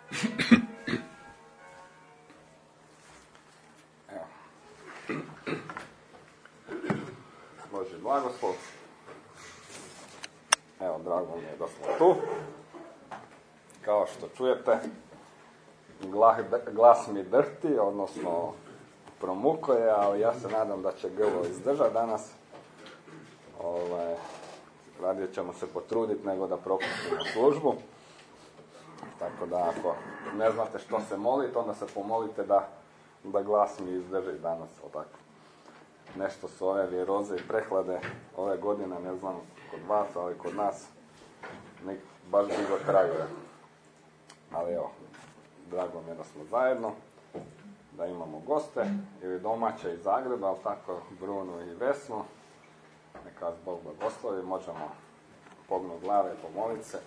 Evo. Božji blagoslov. Evo, drago mi je da smo tu. Kao što čujete, glas mi drhti, odnosno promukuje, ali ja se nadam da će grlo izdržati danas. Radije ćemo se potruditi nego da propustimo službu. Tako da ako ne znate što se moliti, onda se pomolite da glas mi izdrži danas. Tako. Nešto su ove viroze i prehlade ove godine, ne znam kod vas, ali kod nas baš dugo traju. Ali evo, drago mi je da smo zajedno, da imamo goste, ili domaće iz Zagreba, ali tako Brunu i Vesnu. Neka vas Bog blagoslovi, možemo pognuti glave i pomoliti se.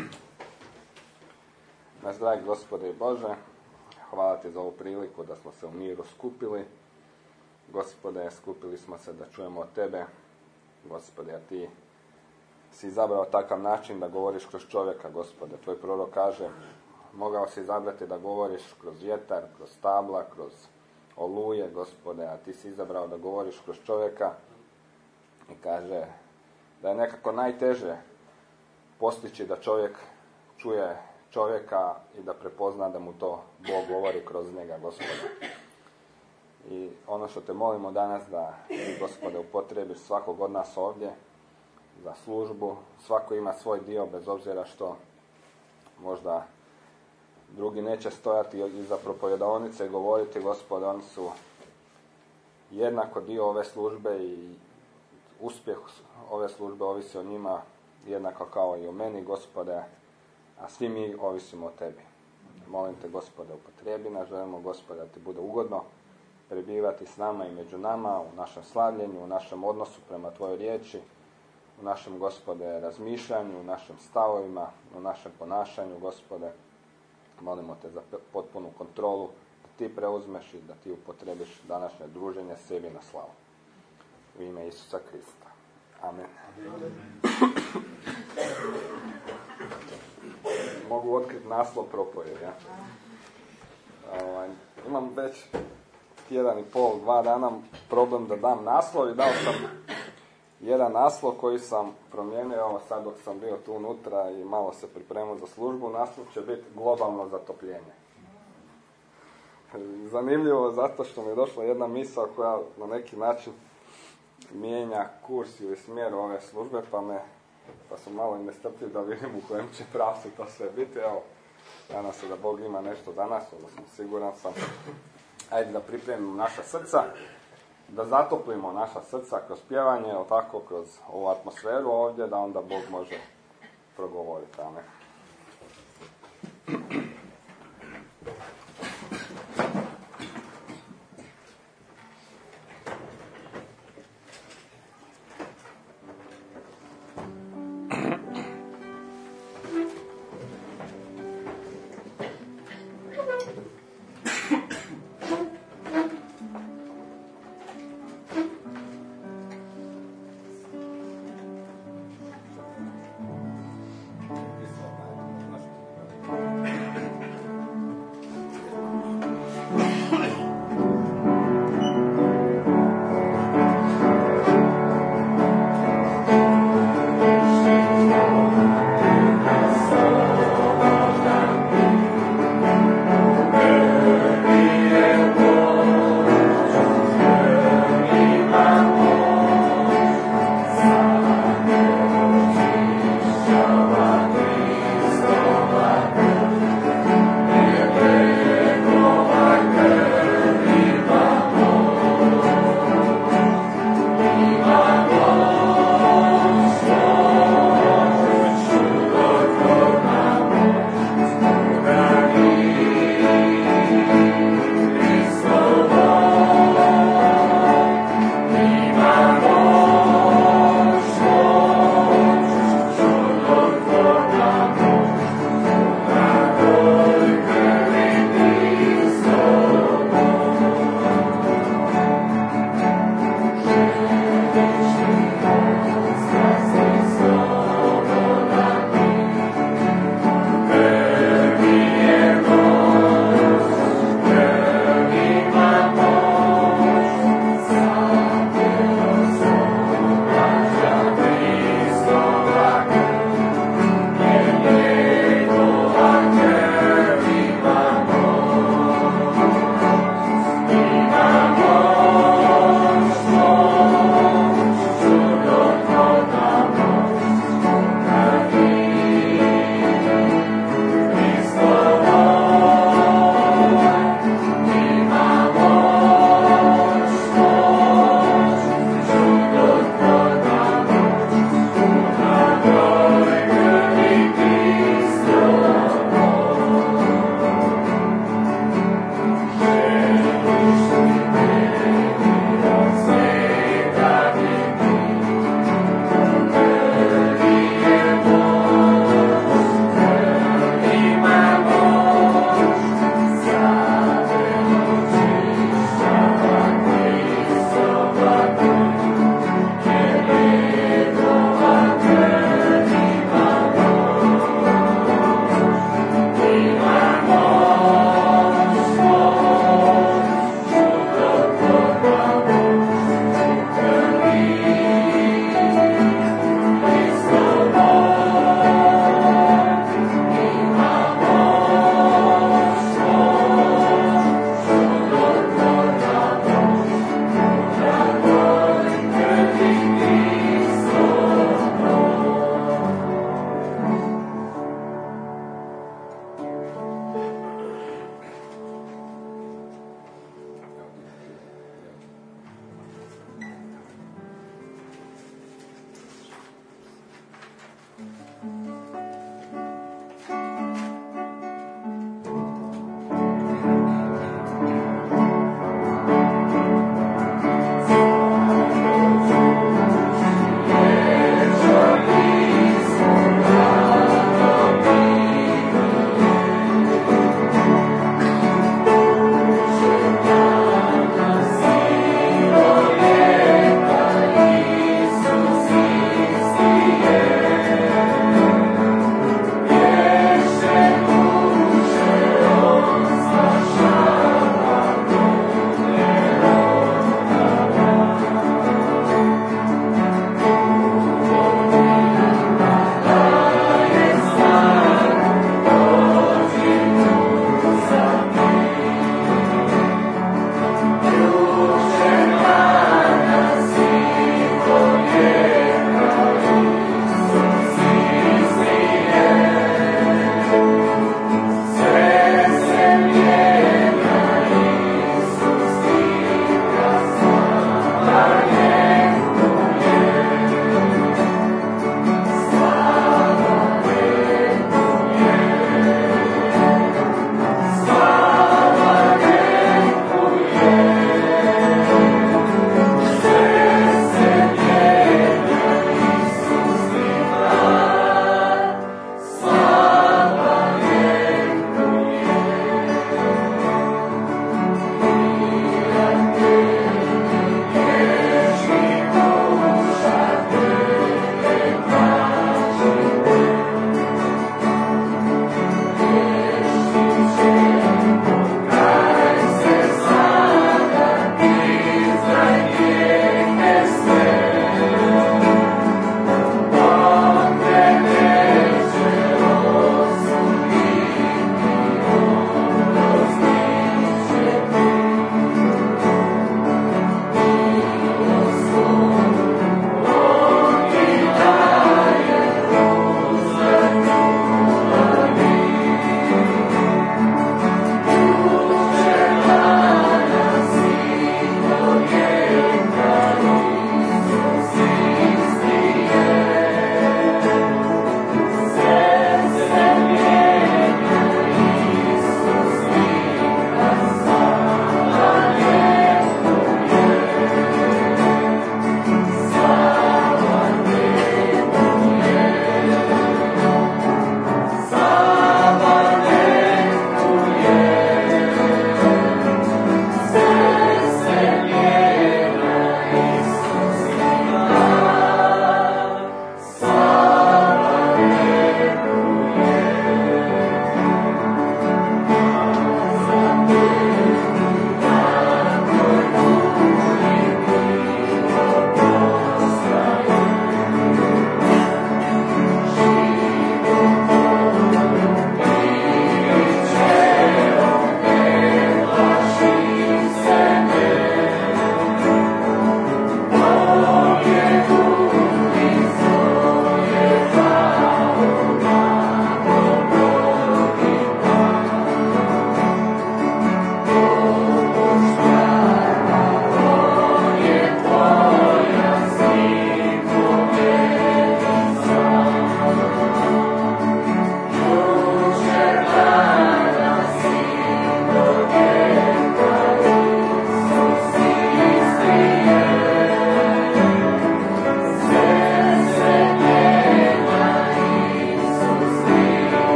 Naš dragi Gospode i Bože, hvala Ti za ovu priliku da smo se u miru skupili. Gospode, skupili smo se da čujemo od Tebe. Gospode, a Ti si izabrao takav način da govoriš kroz čovjeka, Gospode. Tvoj prorok kaže, mogao si izabrati da govoriš kroz vjetar, kroz stabla, kroz oluje, Gospode, a Ti si izabrao da govoriš kroz čovjeka. I kaže da je nekako najteže postići da čovjek čuje čovjeka i da prepozna da mu to Bog govori kroz njega, Gospode. I ono što te molimo danas da Ti, Gospode, upotrebiš svakog od nas ovdje za službu. Svako ima svoj dio, bez obzira što možda drugi neće stojati iza propovedonice i govoriti, Gospode, oni su jednako dio ove službe i uspjeh ove službe ovisi o njima jednako kao i o meni, Gospode, a svi mi ovisimo o Tebi. Molim Te, Gospode, upotrebi nas, želimo, Gospode, da Ti bude ugodno prebivati s nama i među nama u našem slavljenju, u našem odnosu prema Tvojoj riječi, u našem, Gospode, razmišljanju, u našim stavovima, u našem ponašanju, Gospode. Molimo Te za potpunu kontrolu, da Ti preuzmeš i da Ti upotrebiš današnje druženje sebi na slavu. U ime Isusa Krista. Amen. Mogu otkriti naslov propovjedi. Ja? Imam već 1,5, 2 dana problem da dam naslov i dao sam jedan naslov koji sam promijenio, sad dok sam bio tu unutra i malo se pripremao za službu. Naslov će biti globalno zatopljenje. Zanimljivo zato što mi je došla jedna misao koja na neki način mijenja kurs ili smjer ove službe, pa sam malo i nestrpljiv da vidim u kojem će pravcu to sve biti. Evo, nadam se da Bog ima nešto za nas, odnosno siguran sam. Ajde da pripremimo naša srca, da zatoplimo naša srca kroz pjevanje, ili tako, kroz ovu atmosferu ovdje, da onda Bog može progovoriti. Amen.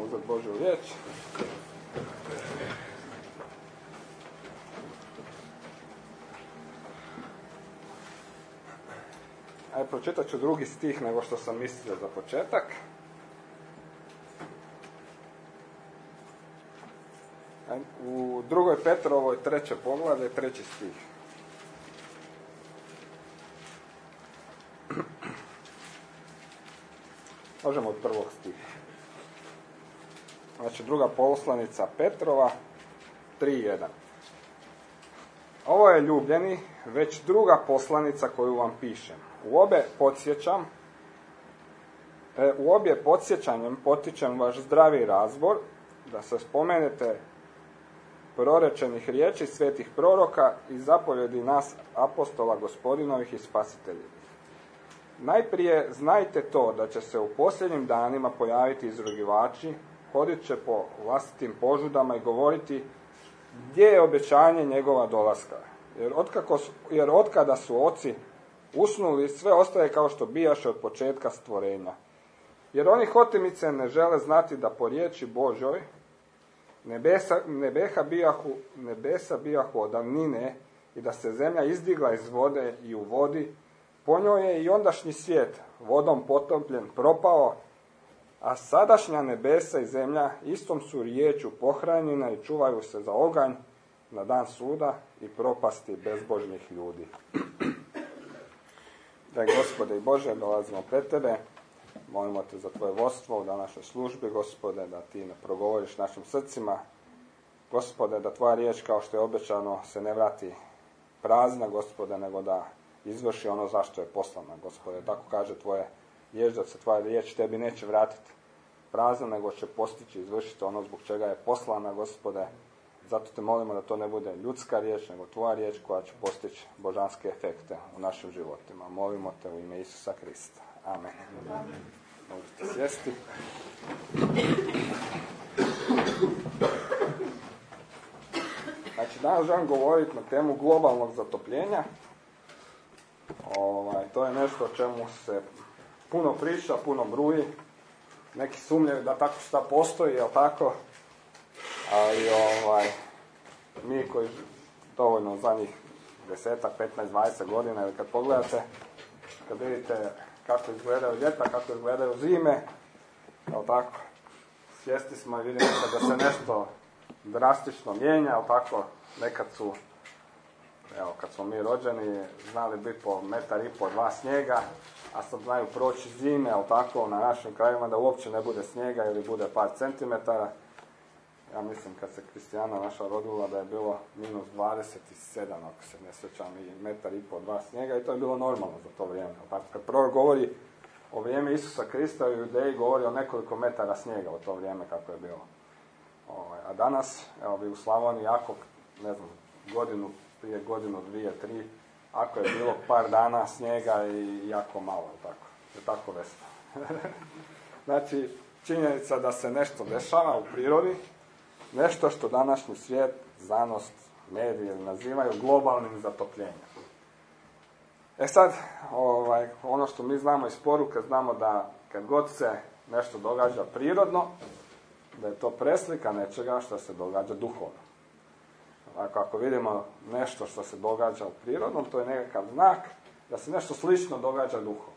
ćemo uzeti Božju riječ. Ajde, pročitat ću drugi stih nego što sam mislio za početak. U 2. Petrovoj 3. poglavlje, 3. stih. Možemo od 1. stiha. Znači, 2. poslanica Petrova, 3.1. Ovo je, ljubljeni, već 2. poslanica koju vam pišem. U obje podsjećanjem potičem vaš zdravi razbor, da se spomenete prorečenih riječi svetih proroka i zapovjedi nas apostola Gospodinovih i spasiteljivih. Najprije znajte to da će se u posljednjim danima pojaviti izrugivači, hodit će po vlastitim požudama i govoriti gdje je obećanje njegova dolaska. Jer otkada su oci usnuli, sve ostaje kao što bijaše od početka stvorenja. Jer oni hotimice ne žele znati da po riječi Božoj nebesa bijahu od davnine i da se zemlja izdigla iz vode i u vodi, po njoj je i ondašnji svijet vodom potopljen propao, a sadašnja nebesa i zemlja istom su riječu pohranjena i čuvaju se za oganj na dan suda i propasti bezbožnih ljudi. Da, Gospode i Bože, dolazimo pred Tebe, molimo Te za Tvoje vodstvo u današnjoj službi, Gospode, da Ti ne progovoriš našim srcima, Gospode, da Tvoja riječ, kao što je obećano, se ne vrati prazna, Gospode, nego da izvrši ono zašto je poslana, Gospode. Tako kaže Tvoje riječ, da se Tvoja riječ Tebi neće vratiti prazna, nego će postići, izvršiti ono zbog čega je poslana, Gospode. Zato Te molimo da to ne bude ljudska riječ, nego Tvoja riječ koja će postići božanske efekte u našim životima. Molimo Te u ime Isusa Krista. Amen. Možete sjesti. Znači, danas želim govoriti na temu globalnog zatopljenja. To je nešto o čemu se puno priča, puno bruji. Neki sumnjaju da tako šta postoji, jel tako? Ali mi koji dovoljno zadnjih 10, 15, 20 godina, ili kad pogledate, kad vidite kako izgledaju ljeta, kako izgledaju zime, jel tako? Svjesni smo i vidimo da se nešto drastično mijenja, jel tako? Nekad su, evo, kad smo mi rođeni, znali biti po 1,5 metra, 2 snijega, a sad znaju proći zime, jel tako, na našim krajima da uopće ne bude snijega ili bude par centimetara. Ja mislim kad se Kristijana naša rodila da je bilo -27, ako se ne sjećam, i 1,5 metra, 2 snijega, i to je bilo normalno za to vrijeme. Kad prorok govori o vrijeme Isusa Krista, u Judeji govori o nekoliko metara snijega u to vrijeme kako je bilo. A danas, evo vi u Slavoniji, ako, ne znam, prije godinu, 2, 3, ako je bilo par dana snijega i jako malo, tako, je tako vesno. Znači, činjenica da se nešto dešava u prirodi, nešto što današnji svijet, znanost, mediji nazivaju globalnim zatopljenjem. Sad, ono što mi znamo iz poruke, znamo da kad god se nešto događa prirodno, da je to preslika nečega što se događa duhovno. Ako vidimo nešto što se događa u prirodnom, to je nekakav znak da se nešto slično događa duhovno.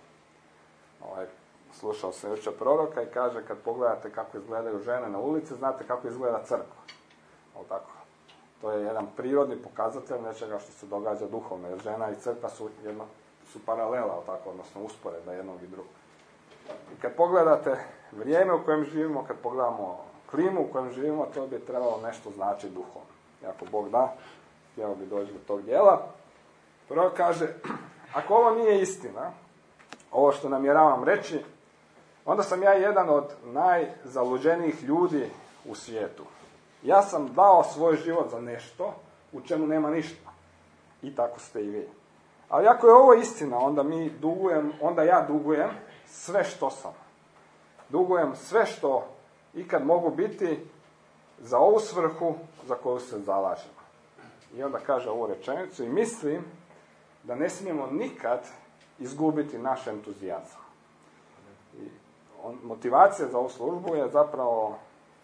Slušao sam jučer proroka i kaže, kad pogledate kako izgledaju žene na ulici, znate kako izgleda crkva. Tako? To je jedan prirodni pokazatelj nečega što se događa duhovno, jer žena i crkva su paralela, tako, odnosno usporedna jednog i drugog. I kad pogledate vrijeme u kojem živimo, kad pogledamo klimu u kojem živimo, to bi trebalo nešto znači duhovno. I ako Bog da, htjelo bi doći do tog dijela. Prvo kaže, ako ovo nije istina, ovo što namjeravam reći, onda sam ja jedan od najzaluđenijih ljudi u svijetu. Ja sam dao svoj život za nešto u čemu nema ništa. I tako ste i vi. Ali ako je ovo istina, onda ja dugujem sve što sam. Dugujem sve što ikad mogu biti za ovu svrhu za koju se zalažem. I onda kaže ovu rečenicu i mislim da ne smijemo nikad izgubiti naš entuzijazam. I motivacija za ovu službu je zapravo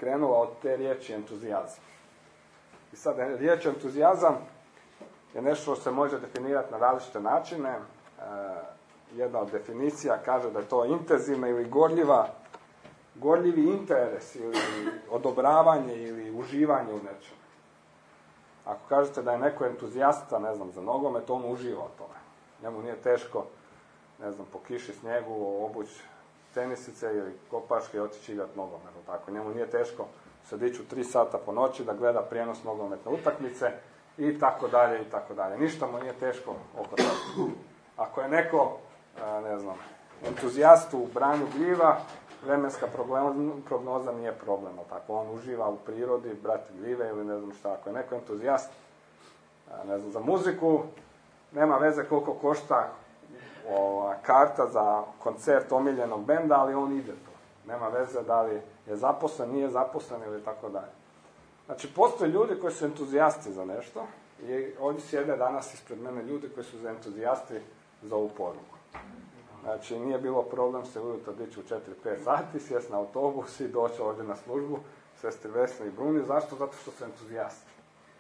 krenula od te riječi entuzijazam. I sad, riječ entuzijazam je nešto što se može definirati na različite načine. Jedna od definicija kaže da je to intenzivna ili gorljivi interes ili odobravanje ili uživanje u nečemu. Ako kažete da je neko entuzijasta, ne znam, za nogomet, on uživa u tome. Njemu nije teško, ne znam, po kiši, snijegu, obući tenisice ili kopačke i otići igrati nogomet. Tako. Njemu nije teško se dići u 3 sata po noći da gleda prijenos nogometne utakmice i tako dalje i tako dalje. Ništa mu nije teško oko toga. Ako je neko, ne znam, entuzijast u branju gljiva, vremenska prognoza nije problem. Tako. On uživa u prirodi, brati gljive ili ne znam šta. Ako je neko entuzijast, ne znam, za muziku, nema veze koliko košta karta za koncert omiljenog benda, ali on ide to. Nema veze da li je zaposlen, nije zaposlen ili tako dalje. Znači, postoje ljudi koji su entuzijasti za nešto i ovdje sjede danas ispred mene ljudi koji su entuzijasti za ovu poruku. Znači, nije bilo problem se ujutro dići u 4-5 sati, sjesti na autobus i doći ovdje na službu, sestri Vesni i Bruni. Zašto? Zato što su entuzijasti.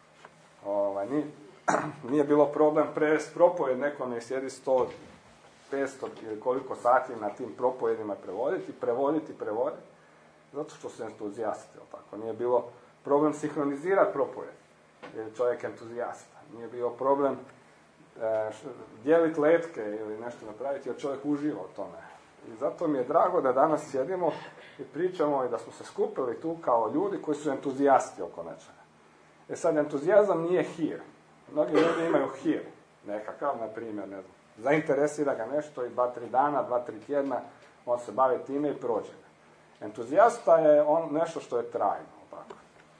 Nije bilo problem prevesti propovjed, neko ne sjedi 100, 500 ili koliko sati na tim propovedima prevoditi, zato što su entuzijasti. Tako. Nije bilo problem sinhronizirati propovjed, jer je čovjek entuzijasta. Nije bio problem dijeliti letke ili nešto napraviti, jer čovjek uživa u tome. I zato mi je drago da danas sjedimo i pričamo i da smo se skupili tu kao ljudi koji su entuzijasti oko nečega. Sad, entuzijazam nije hir. Mnogi ljudi imaju hir, nekakav, na primjer, ne znam, zainteresira ga nešto i 2-3 dana, 2-3 tjedna, on se bavi time i prođe ga. Entuzijasta je nešto što je trajno. Tako.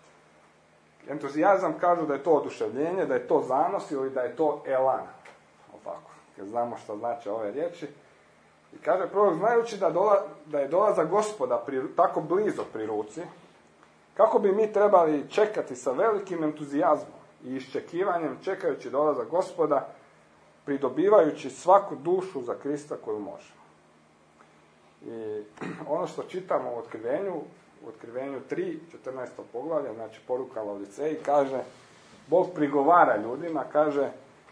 Entuzijazam kažu da je to oduševljenje, da je to zanos ili da je to elan. Tako. Jer znamo što znači ove riječi. I kaže prorok, znajući da je dolazak Gospoda tako blizu pri ruci, kako bi mi trebali čekati sa velikim entuzijazmom i iščekivanjem, čekajući dolazak Gospoda, pridobivajući svaku dušu za Krista koju možemo. I ono što čitamo u Otkrivenju 3, 14. poglavlje, znači poruka Laodiceji, kaže, Bog prigovara ljudima, kaže,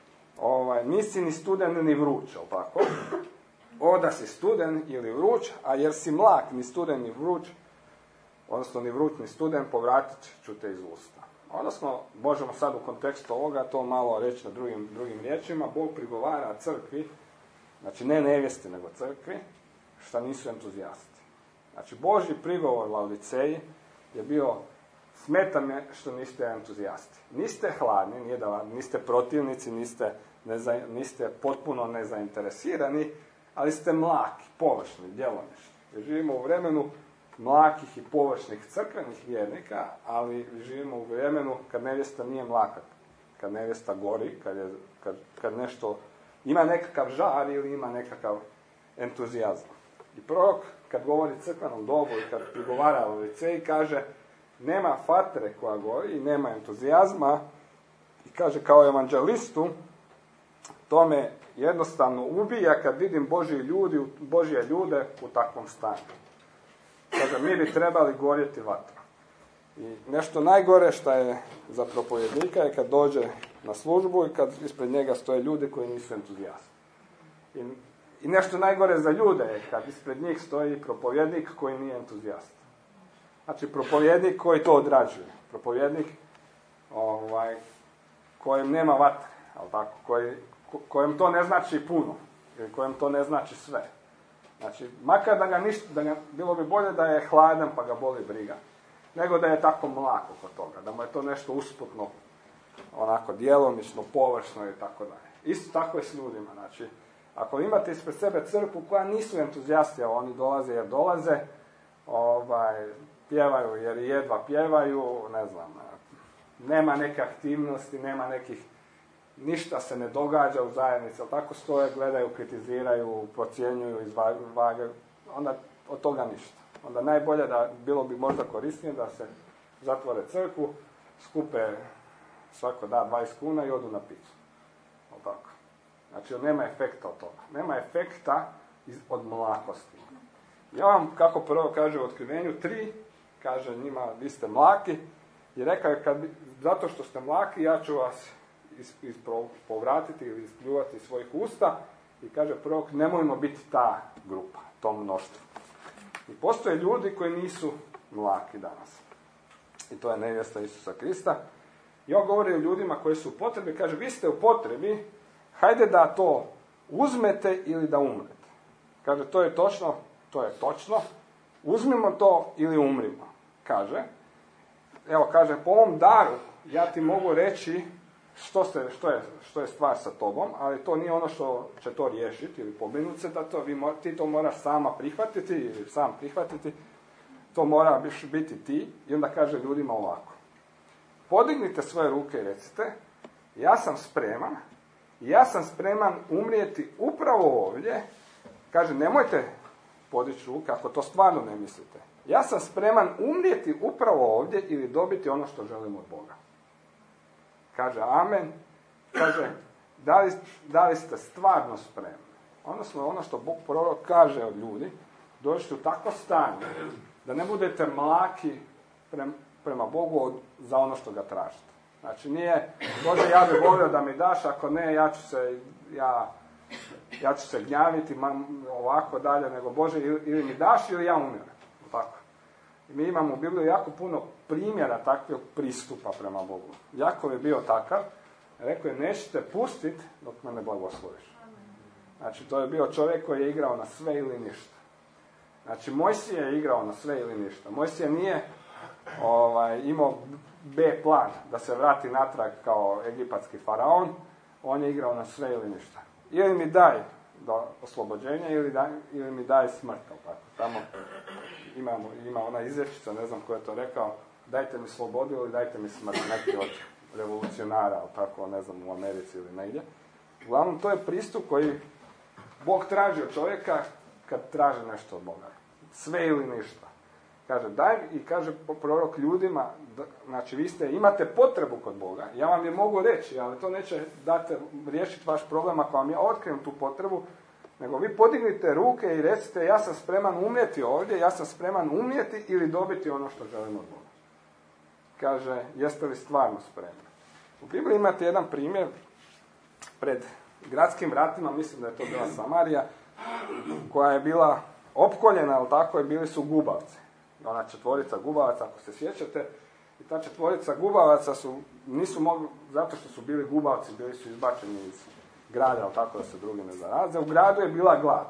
nisi ni studen ni vruć, tako? Da si studen ili vruć, a jer si mlak, ni studen ni vruć, odnosno ni vruć ni studen, povratit ću te iz usta. Odnosno, možemo sad u kontekstu ovoga to malo reći na drugim riječima, Bog prigovara crkvi, znači ne nevjesti, nego crkvi, što nisu entuzijasti. Znači, Božji prigovor Laodiceji je bio, smeta me što niste entuzijasti. Niste hladni, niste protivnici, niste potpuno nezainteresirani, ali ste mlaki, površni, djelomični. Jer živimo u vremenu mlakih i površnih crkvenih vjernika, ali živimo u vremenu kad nevjesta nije mlaka, kad nevjesta gori, kad nešto ima nekakav žar ili ima nekakav entuzijazam. I prorok, kad govori crkvenom dobu i kad prigovara Laodiceji, kaže, nema fatre koja gori i nema entuzijazma, i kaže, kao evanđelistu, to me jednostavno ubija kad vidim Božje ljude u takvom stanju. Kaže, mi bi trebali gorjeti vatru. I nešto najgore što je za propovjednika je kad dođe na službu i kad ispred njega stoje ljudi koji nisu entuzijasti. I nešto najgore za ljude je kad ispred njih stoji propovjednik koji nije entuzijast. Znači, propovjednik koji to odrađuje. Propovjednik kojem nema vatre, ali tako, kojem to ne znači puno, ili kojem to ne znači sve. Znači, makar bilo bi bolje da je hladan pa ga boli briga, nego da je tako mlak oko toga, da mu je to nešto usputno, onako djelomično, površno i tako dalje. Isto tako je s ljudima. Znači, ako imate ispred sebe crkvu koja nisu entuzijasti, a oni dolaze jer dolaze, pjevaju jer jedva pjevaju, ne znam, nema neke aktivnosti, nema nekih, ništa se ne događa u zajednici, ali tako stoje, gledaju, kritiziraju, procjenjuju, izvagaju, onda od toga ništa. Onda najbolje bilo bi možda korisnije da se zatvore crkvu, skupe svako da 20 kuna i odu na picu. Tako. Znači, nema efekta od toga. Nema efekta od mlakosti. Ja vam, kako prvo kaže u Otkrivenju 3, kaže njima, vi ste mlaki, i rekao je, zato što ste mlaki, ja ću vas povratiti ili ispljuvati iz svojih usta, i kaže prorok, nemojmo biti ta grupa, to mnoštvo. I postoje ljudi koji nisu mlaki danas. I to je nevjesta Isusa Krista. I on govori o ljudima koji su u potrebi, kaže, vi ste u potrebi, hajde da to uzmete ili da umrete. Kaže, to je točno, uzmimo to ili umrimo. Kaže, evo, kaže, po ovom daru ja ti mogu reći što je stvar sa tobom, ali to nije ono što će to riješiti ili pobrinuti se da ti to moraš sama prihvatiti ili sam prihvatiti, to mora biti ti. I onda kaže ljudima ovako, podignite svoje ruke i recite, ja sam spreman umrijeti upravo ovdje. Kaže, nemojte podići ruke ako to stvarno ne mislite. Ja sam spreman umrijeti upravo ovdje ili dobiti ono što želim od Boga. Kaže, amen. Kaže, da li ste stvarno spremni? Odnosno, ono što Bog prorok kaže od ljudi, dođete u takvo stanje da ne budete mlaki prema Bogu za ono što ga tražite. Znači, nije, Bože, ja bih volio da mi daš, ako ne, ja ću se gnjaviti ovako dalje, nego Bože, ili mi daš ili ja umiram. Tako. I mi imamo u Bibliji jako puno primjera takvog pristupa prema Bogu. Jakov je bio takav, rekao je, nećete pustiti dok me ne blagosloviš. Znači, to je bio čovjek koji je igrao na sve ili ništa. Znači, Mojsije je igrao na sve ili ništa. Mojsije nije imao B plan da se vrati natrag kao egipatski faraon, on je igrao na sve ili ništa. Ili mi daj do oslobođenja ili mi daj smrt. Tamo ima ona izrečica, ne znam ko je to rekao, dajte mi slobodu ili dajte mi smrt, neki od revolucionara, tako, ne znam, u Americi ili negdje. Uglavnom, to je pristup koji Bog traži od čovjeka kad traži nešto od Boga. Sve ili ništa. Kaže, i kaže prorok ljudima, znači vi imate potrebu kod Boga, ja vam je mogu reći, ali to neće riješiti vaš problem ako vam ja otkrijem tu potrebu, nego vi podignite ruke i recite, ja sam spreman umrijeti ovdje, ja sam spreman umrijeti ili dobiti ono što želim od Boga. Kaže, jeste li stvarno spremni? U Bibliji imate jedan primjer pred gradskim vratima, mislim da je to bila Samarija, koja je bila opkoljena, ali tako, i bili su gubavci. Ona 4 gubavaca, ako se sjećate, i ta 4 gubavaca nisu mogli, zato što su bili gubavci, bili su izbačeni iz grada, ali tako da se drugi ne zaraze. U gradu je bila glad.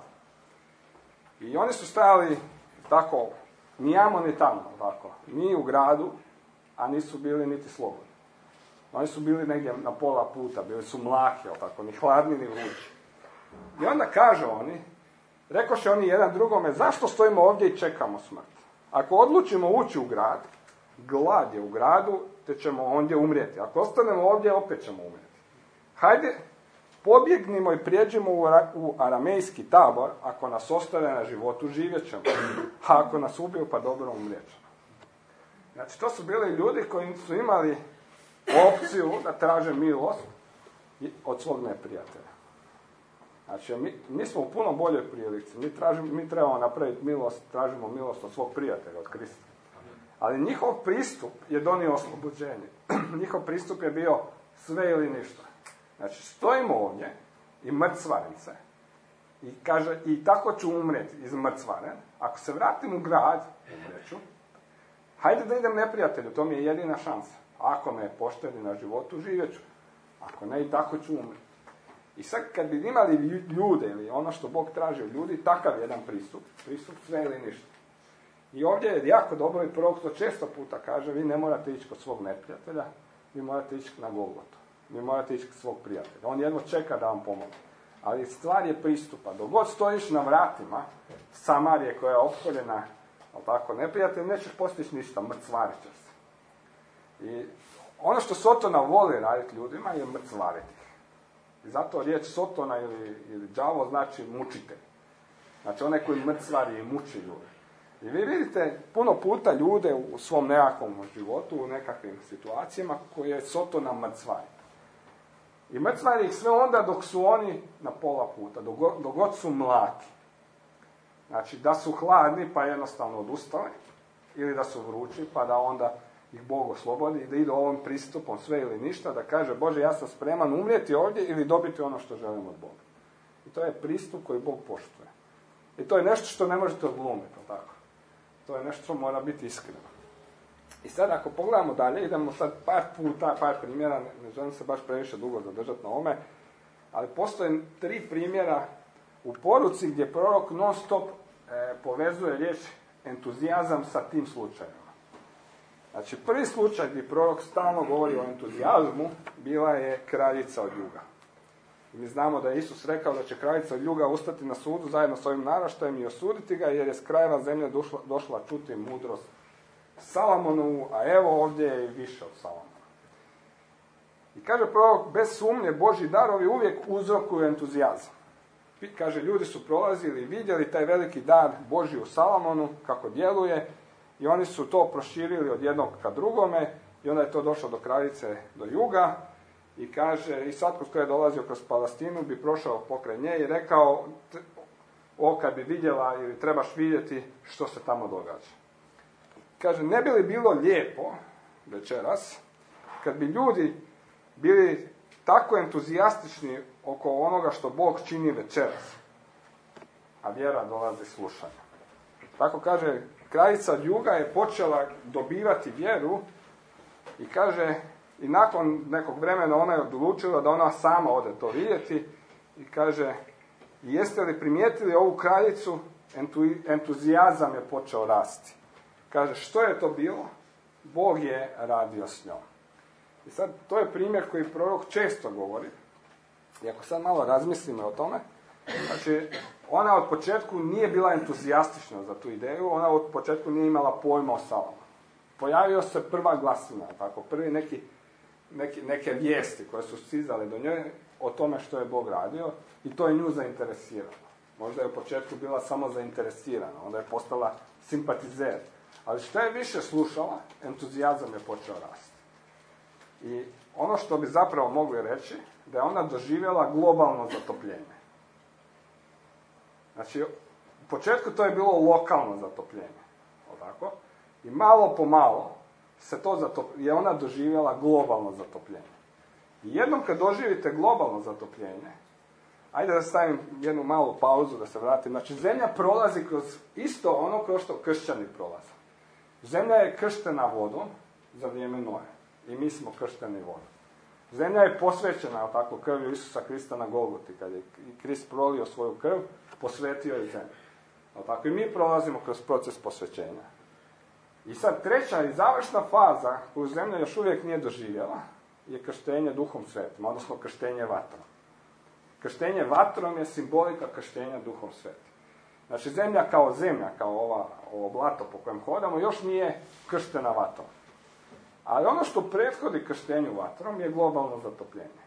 I oni su stajali tako, ni jamo ni tamo, tako, ni u gradu, a nisu bili niti slobodni. Oni su bili negdje na pola puta, bili su mlaki, tako, ni hladni, ni vrući. I onda kažu oni, rekoše oni jedan drugome, zašto stojimo ovdje i čekamo smrt? Ako odlučimo ući u grad, glad je u gradu, te ćemo ondje umrijeti. Ako ostanemo ovdje, opet ćemo umrijeti. Hajde, pobjegnimo i prijeđimo u aramejski tabor, ako nas ostane na životu, živjet ćemo. A ako nas ubiju, pa dobro, umrijet ćemo. Znači, to su bili ljudi koji su imali opciju da traže milost od svog neprijatelja. Znači, mi smo u puno boljoj prilici. Mi trebamo napraviti milost, tražimo milost od svog prijatelja, od Krista. Ali njihov pristup je donio oslobođenje. Njihov pristup je bio sve ili ništa. Znači, stojimo ovdje i mrcvarim se. I kaže, i tako ću umrijeti izmrcvaren. Ako se vratim u grad, umrijeću. Hajde da idem neprijatelju, to mi je jedina šansa. Ako me poštedi na životu, živjet ću. Ako ne, i tako ću umrijeti. I sad kad bi imali ljude, ili ono što Bog traži od ljudi, takav jedan pristup sve ili ništa. I ovdje je jako dobro, i prorok to često puta kaže, vi ne morate ići kod svog neprijatelja, vi morate ići na Golgotu. Vi morate ići kod svog prijatelja. On jedno čeka da vam pomogne. Ali stvar je pristupa. Dok god stojiš na vratima Samarije koja je opkoljena, ali tako, neprijatelj, nećeš postići ništa, mrcvarit će se. I ono što Sotona voli raditi ljudima je mrcvariti. I zato riječ Sotona ili đavo znači mučitelj. Znači onaj koji mrcvari i muči ljude. I vi vidite puno puta ljude u svom nekakvom životu, u nekakvim situacijama koje Sotona mrcvari. I mrcvari ih sve onda dok su oni na pola puta, dok god su mlaki. Znači da su hladni pa jednostavno odustali. ili da su vrući, pa da onda ih Bog oslobodi i da idu ovim pristupom sve ili ništa, da kaže Bože, ja sam spreman umrijeti ovdje ili dobiti ono što želim od Boga. I to je pristup koji Bog poštuje. I to je nešto što ne možete odglumiti, tako. To je nešto što mora biti iskreno. I sad ako pogledamo dalje, idemo sad par primjera, ne želim se baš previše dugo zadržati na ovome, ali postoje 3 primjera u poruci gdje prorok non stop povezuje riječ entuzijazam sa tim slučajima. Znači, prvi slučaj gdje prorok stalno govori o entuzijazmu bila je kraljica od juga. I mi znamo da je Isus rekao da će kraljica od juga ustati na sudu zajedno s ovim naraštajem i osuditi ga, jer je s krajeva zemlje došla čuti mudrost Salamonovu, a evo ovdje je i više od Salomona. I kaže prorok, bez sumnje Božji darovi uvijek uzrokuju entuzijazam. Kaže, ljudi su prolazili i vidjeli taj veliki dar Božji u Salomonu, kako djeluje, i oni su to proširili od jednog ka drugome, i onda je to došlo do kraljice do juga, i kaže, i svatko tko je dolazio kroz Palestinu bi prošao pokraj nje i rekao, kad bi vidjela ili trebaš vidjeti što se tamo događa. Kaže, ne bi li bilo lijepo večeras, kad bi ljudi bili tako entuzijastični oko onoga što Bog čini večeras, a vjera dolazi slušanja. Tako kaže, kraljica od juga je počela dobivati vjeru i kaže, i nakon nekog vremena ona je odlučila da ona sama ode to vidjeti i kaže, jeste li primijetili ovu kraljicu? Entuzijazam je počeo rasti. Kaže, što je to bilo? Bog je radio s njom. I sad, to je primjer koji prorok često govori. I ako sad malo razmislimo o tome, znači, ona od početku nije bila entuzijastična za tu ideju, ona od početku nije imala pojma o Salomonu. Pojavio se prva glasina, tako, prvi neke vijesti koje su stizale do nje o tome što je Bog radio i to je nju zainteresirano. Možda je u početku bila samo zainteresirana, onda je postala simpatizer. Ali što je više slušala, entuzijazam je počeo rasti. I ono što bi zapravo mogli reći, da je ona doživjela globalno zatopljenje. Znači, u početku to je bilo lokalno zatopljenje. Tako? I malo po malo je ona doživjela globalno zatopljenje. I jednom kad doživite globalno zatopljenje, ajde da stavim jednu malu pauzu da se vratim. Znači, zemlja prolazi kroz isto ono kroz što kršćani prolaze. Zemlja je krštena vodom za vrijeme Noe. I mi smo kršteni vodom. Zemlja je posvećena, tako, krvju Isusa Krista na Golgoti. Kad je Krist prolio svoju krv, posvetio je zemlju. Tako, i mi prolazimo kroz proces posvećenja. I sad treća i završna faza koju zemlja još uvijek nije doživjela je krštenje Duhom Svetim, odnosno krštenje vatrom. Krštenje vatrom je simbolika krštenja Duhom Svetim. Znači, zemlja, kao ovo blato po kojem hodamo, još nije krštena vatrom. Ali ono što prethodi krštenju vatrom je globalno zatopljenje.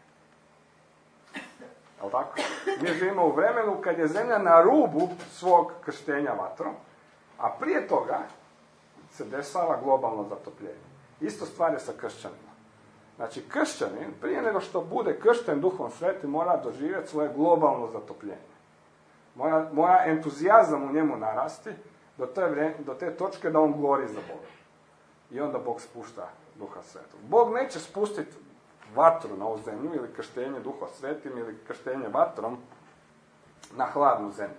Jel' tako? Mi živimo u vremenu kad je zemlja na rubu svog krštenja vatrom, a prije toga se dešava globalno zatopljenje. Isto stvar je sa kršćanima. Znači, kršćanin, prije nego što bude kršten Duhom Svetim, mora doživjeti svoje globalno zatopljenje. Mora entuzijazam u njemu narasti do te točke da on gori za Boga. I onda Bog spušta Duha Svetog. Bog neće spustiti vatru na ovu zemlju, ili krštenje Duhom Svetim, ili krštenje vatrom na hladnu zemlju.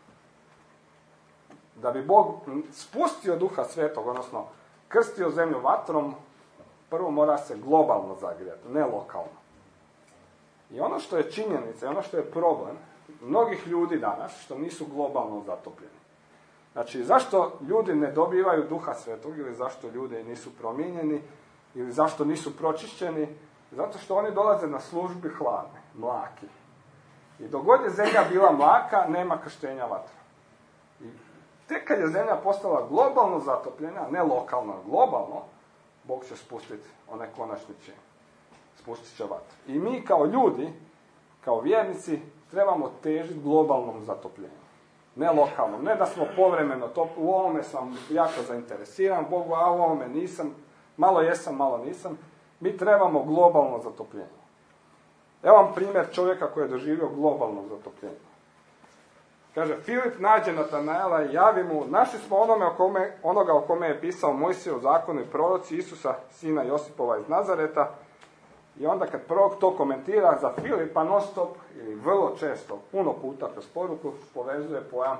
Da bi Bog spustio Duha Svetog, odnosno krstio zemlju vatrom, prvo mora se globalno zagrijati, ne lokalno. I ono što je činjenica, ono što je problem mnogih ljudi danas, što nisu globalno zatopljeni. Znači, zašto ljudi ne dobivaju Duha Svetog, ili zašto ljudi nisu promijenjeni, ili zašto nisu pročišćeni? Zato što oni dolaze na službi hladne, mlaki. I dok god je zemlja bila mlaka, nema krštenja vatra. I tek kad je zemlja postala globalno zatopljena, ne lokalno, globalno, Bog će spustiti onaj konačni čin. Spustit će vatru. I mi kao ljudi, kao vjernici, trebamo težiti globalnom zatopljenju. Ne lokalnom. Ne da smo povremeno, u ovome sam jako zainteresiran, Bogu, a u ovome nisam, malo jesam, malo nisam. Mi trebamo globalno zatopljenje. Evo vam primjer čovjeka koji je doživio globalno zatopljenje. Kaže, Filip nađe Natanaela i javi mu, našli smo onoga o kome je pisao Mojsije u zakonu i proroci, Isusa, sina Josipova iz Nazareta. I onda kad prorok to komentira, za Filipa non stop, ili vrlo često, puno puta kroz poruku, povezuje pojam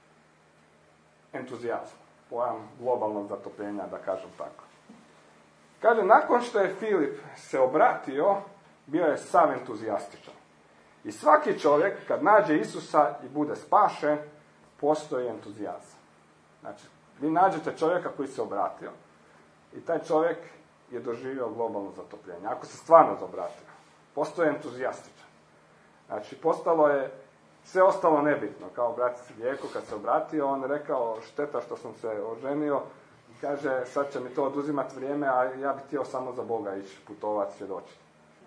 entuzijazma, pojam globalnog zatopljenja, da kažem tako. Kaže, nakon što je Filip se obratio, bio je sav entuzijastičan. I svaki čovjek, kad nađe Isusa i bude spašen, postoji entuzijazam. Znači, vi nađete čovjeka koji se obratio i taj čovjek je doživio globalno zatopljenje. Ako se stvarno obratio, postoji entuzijastičan. Znači, postalo je sve ostalo nebitno. Kao brat Vjeko, kad se obratio, on rekao, šteta što sam se oženio. Kaže, sad će mi to oduzimati vrijeme, a ja bih htio samo za Boga ići putovati, svjedočiti.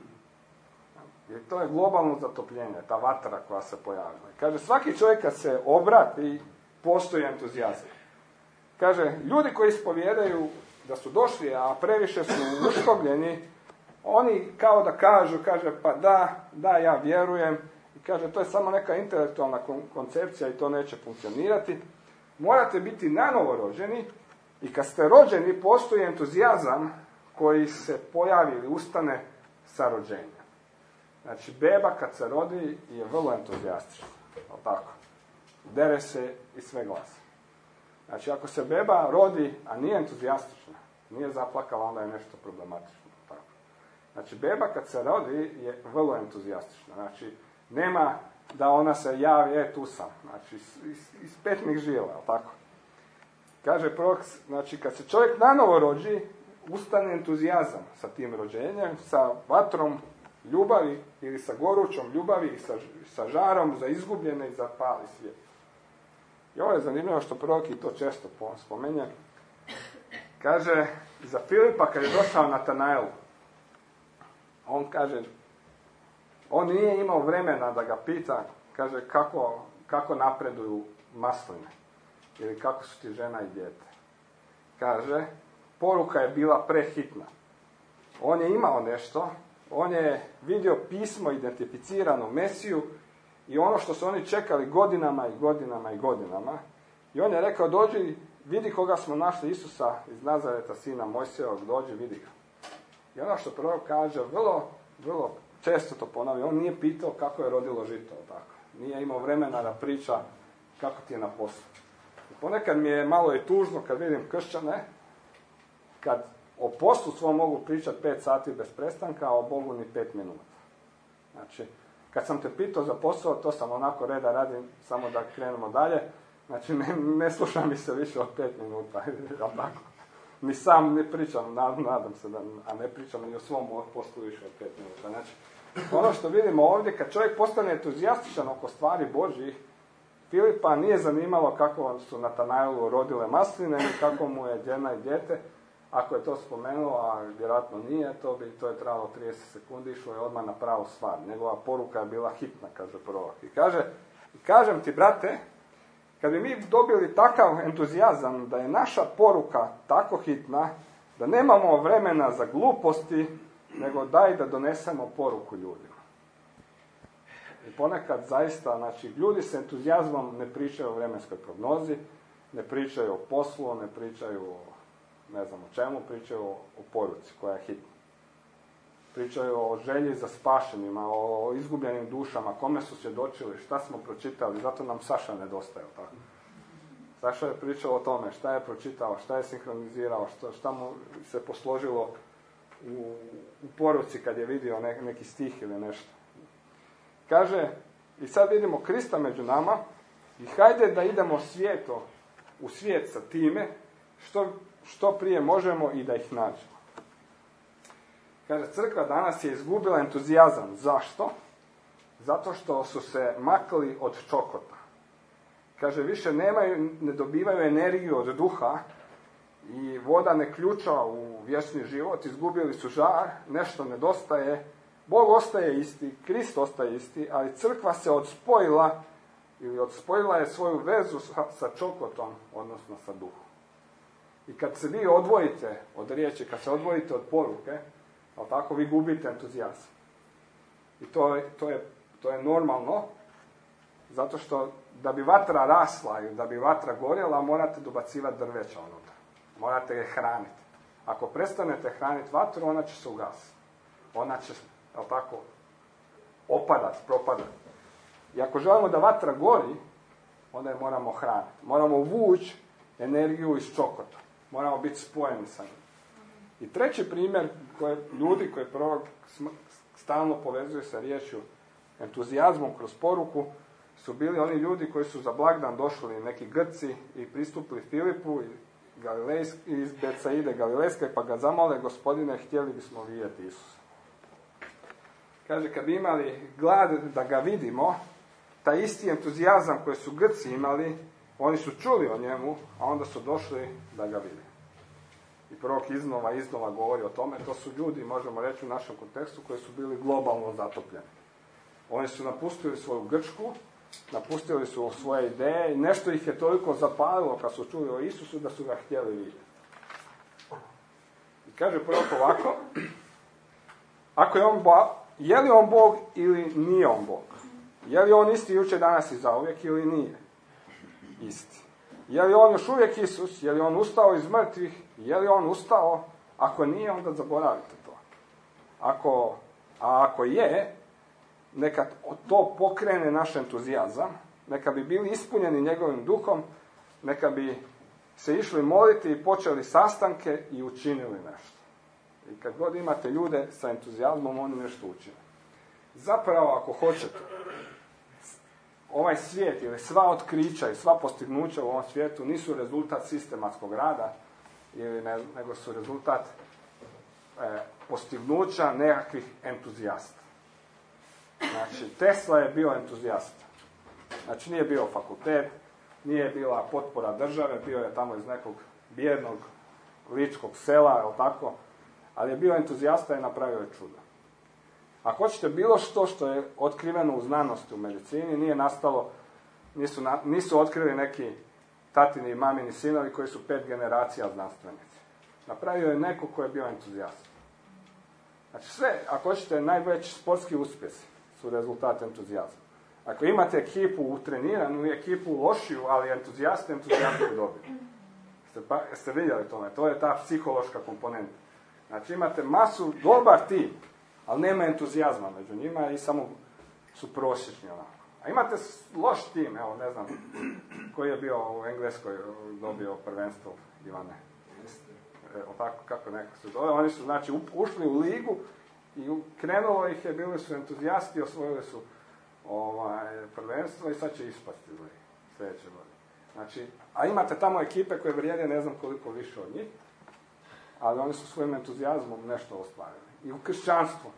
Jer to je globalno zatopljenje, ta vatra koja se pojavila. Kaže, svaki čovjek kad se obrati, postoji entuzijazam. Kaže, ljudi koji ispovjedaju da su došli, a previše su uškobljeni, oni kao da kažu, kaže, pa da, ja vjerujem. I kaže, to je samo neka intelektualna koncepcija i to neće funkcionirati. Morate biti nanovorođeni i kad ste rođeni, postoji entuzijazam koji se pojavi ili ustane sa rođenjem. Znači, beba kad se rodi je vrlo entuzijastična, tako. Dere se i sve glasa. Znači, ako se beba rodi, a nije entuzijastična, nije zaplakala, onda je nešto problematično. Tako. Znači, beba kad se rodi je vrlo entuzijastična. Znači, nema da ona se javi, tu sam. Znači, iz petnih žila, tako. Kaže prorok, znači, kad se čovjek nanovo rođi, ustane entuzijazam sa tim rođenjem, sa vatrom ljubavi ili sa gorućom ljubavi i sa žarom za izgubljene i za pali svijet. I ovo je zanimljivo što prorok i to često spomenje. Kaže, za Filipa kad je došao Natanael, on kaže, on nije imao vremena da ga pita, kaže, kako napreduju masline ili kako su ti žena i dijete. Kaže, poruka je bila prehitna. On je imao nešto, on je vidio pismo identificirano Mesiju i ono što su oni čekali godinama i godinama i godinama. I on je rekao, dođi, vidi koga smo našli, Isusa iz Nazareta, sina Mojsijevog, dođi, vidi ga. I ono što prorok kaže, vrlo često to ponavlja, on nije pitao kako je rodilo žito, tako. Nije imao vremena da priča kako ti je na poslu. I ponekad mi je malo i tužno kad vidim kršćane, kad o poslu svom mogu pričati 5 sati bez prestanka, a o Bogu ni 5 minuta. Znači, kad sam te pitao za posao, to sam onako reda radim, samo da krenemo dalje. Znači, ne slušam mi se više od 5 minuta, jel tako? Ni sam ne pričam, nadam se, a ne pričam ni o svom poslu više od 5 minuta. Znači, ono što vidimo ovdje, kad čovjek postane entuzijastičan oko stvari Božjih, Filipa nije zanimalo kako su Natanaelu rodile masline, ni kako mu je žena i dijete. Ako je to spomenuo, a vjerojatno nije, to je trajalo 30 sekundi, išlo je odmah na pravu stvar. Njegova poruka je bila hitna, kaže prorok. I kažem ti, brate, kad bi mi dobili takav entuzijazam da je naša poruka tako hitna, da nemamo vremena za gluposti, nego daj da donesemo poruku ljudima. I ponekad zaista, znači, ljudi s entuzijazmom ne pričaju o vremenskoj prognozi, ne pričaju o poslu, ne pričaju o ne znam o čemu, pričaju o poruci koja je hitna. Pričaju o želji za spašenima, o izgubljenim dušama, kome su svjedočili, šta smo pročitali, zato nam Saša nedostaje, tako. Saša je pričao o tome, šta je pročitao, šta je sinkronizirao, šta mu se posložilo u poruci kad je vidio neki stih ili nešto. Kaže, i sad vidimo Krista među nama i hajde da idemo u svijet sa time, što prije možemo i da ih nađemo. Kaže, crkva danas je izgubila entuzijazam. Zašto? Zato što su se makli od čokota. Kaže, više ne dobivaju energiju od duha i voda ne ključa u vječni život, izgubili su žar, nešto nedostaje, Bog ostaje isti, Krist ostaje isti, ali crkva se odspojila je svoju vezu sa čokotom, odnosno sa duhom. I kad se vi odvojite od riječi, kad se odvojite od poruke, ali tako, vi gubite entuzijazam. I to je normalno, zato što da bi vatra rasla i da bi vatra gorjela, morate dobacivati drveća unutra. Morate je hraniti. Ako prestanete hraniti vatru, ona će se ugasiti. Ona će, jel tako, opadati, propadati. I ako želimo da vatra gori, onda je moramo hraniti. Moramo vući energiju iz čokota. Moramo biti spojeni sa njim. I treći primjer, ljudi koji prorok stalno povezuje sa riječju entuzijazmom kroz poruku, su bili oni ljudi koji su za blagdan došli, neki Grci, i pristupili Filipu iz Betsaide Galilejske, pa ga zamole: Gospodine, htjeli bismo vidjeti Isusa. Kaže, kad bi imali glad da ga vidimo, taj isti entuzijazam koji su Grci imali, oni su čuli o njemu, a onda su došli da ga vide. I prorok iznova govori o tome. To su ljudi, možemo reći u našem kontekstu, koji su bili globalno zatopljeni. Oni su napustili svoju Grčku, napustili su svoje ideje i nešto ih je toliko zapalilo kad su čuli o Isusu da su ga htjeli vidjeti. I kaže prorok ovako: ako je on je li on Bog ili nije on Bog? Je li on isti jučer, danas i zauvijek ili nije isti? Je li on još uvijek Isus? Je li on ustao iz mrtvih? Je li on ustao? Ako nije, onda zaboravite to. Ako je, neka to pokrene naš entuzijazam, neka bi bili ispunjeni njegovim duhom, neka bi se išli moliti i počeli sastanke i učinili nešto. I kad god imate ljude sa entuzijazmom, oni nešto učine. Zapravo, ako hoćete, ovaj svijet ili sva otkrića i sva postignuća u ovom svijetu nisu rezultat sistematskog rada, nego su rezultat postignuća nekakvih entuzijasta. Znači, Tesla je bio entuzijast. Znači, nije bio fakultet, nije bila potpora države, bio je tamo iz nekog bijednog ličkog sela, jel tako, ali je bio entuzijasta i napravio je čudo. Ako hoćete, bilo što je otkriveno u znanosti, u medicini, nije nastalo, nisu otkrili neki tatini i mamini sinovi koji su 5 generacija znanstvenici. Napravio je neko ko je bio entuzijast. Znači sve, ako hoćete, najveći sportski uspjesi su rezultat entuzijazma. Ako imate ekipu utreniranu i ekipu lošiju, ali entuzijasti dobiju. Jeste vidjeli tome? To je ta psihološka komponenta. Znači imate masu, dobar tim, ali nema entuzijazma među njima i samo su prosječni onako. A imate loš tim, evo ne znam, koji je bio u Engleskoj dobio prvenstvo, Ivane. Evo tako, kako neko se zove. Oni su znači ušli u ligu i krenulo ih je, bili su entuzijasti, osvojili su prvenstvo i sad će ispasti sljedeće godine. Znači, a imate tamo ekipe koje vrijede ne znam koliko više od njih, ali oni su svojim entuzijazmom nešto ostvarili. I u kršćanstvu.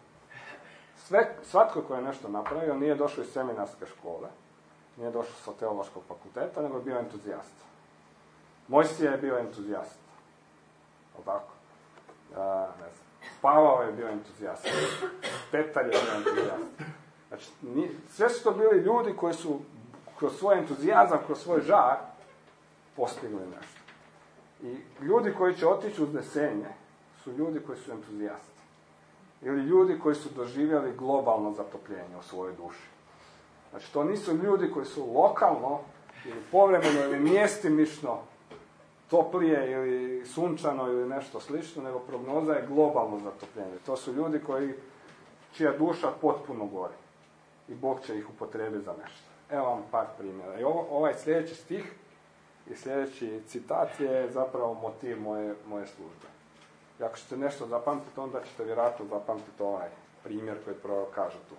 Svatko ko je nešto napravio nije došao iz seminarske škole, nije došao sa teološkog fakulteta, nego je bio entuzijast. Mojsije je bio entuzijast. O tako? Ne znam. Pavao je bio entuzijast. Petar je bio entuzijast. Znači, sve su to bili ljudi koji su kroz svoj entuzijazam, kroz svoj žar postigli nešto. I ljudi koji će otići u uznesenje su ljudi koji su entuzijasti. Ili ljudi koji su doživjeli globalno zatopljenje u svojoj duši. Znači, to nisu ljudi koji su lokalno ili povremeno ili mjestimično toplije ili sunčano ili nešto slično, nego prognoza je globalno zatopljenje. To su ljudi čija duša potpuno gori. I Bog će ih upotrijebiti za nešto. Evo vam par primjera. I ovaj sljedeći stih i sljedeći citat je zapravo motiv moje službe. I ako ćete nešto zapamtiti, onda ćete vjerojatno zapamtiti ovaj primjer koji prorok kaže tu.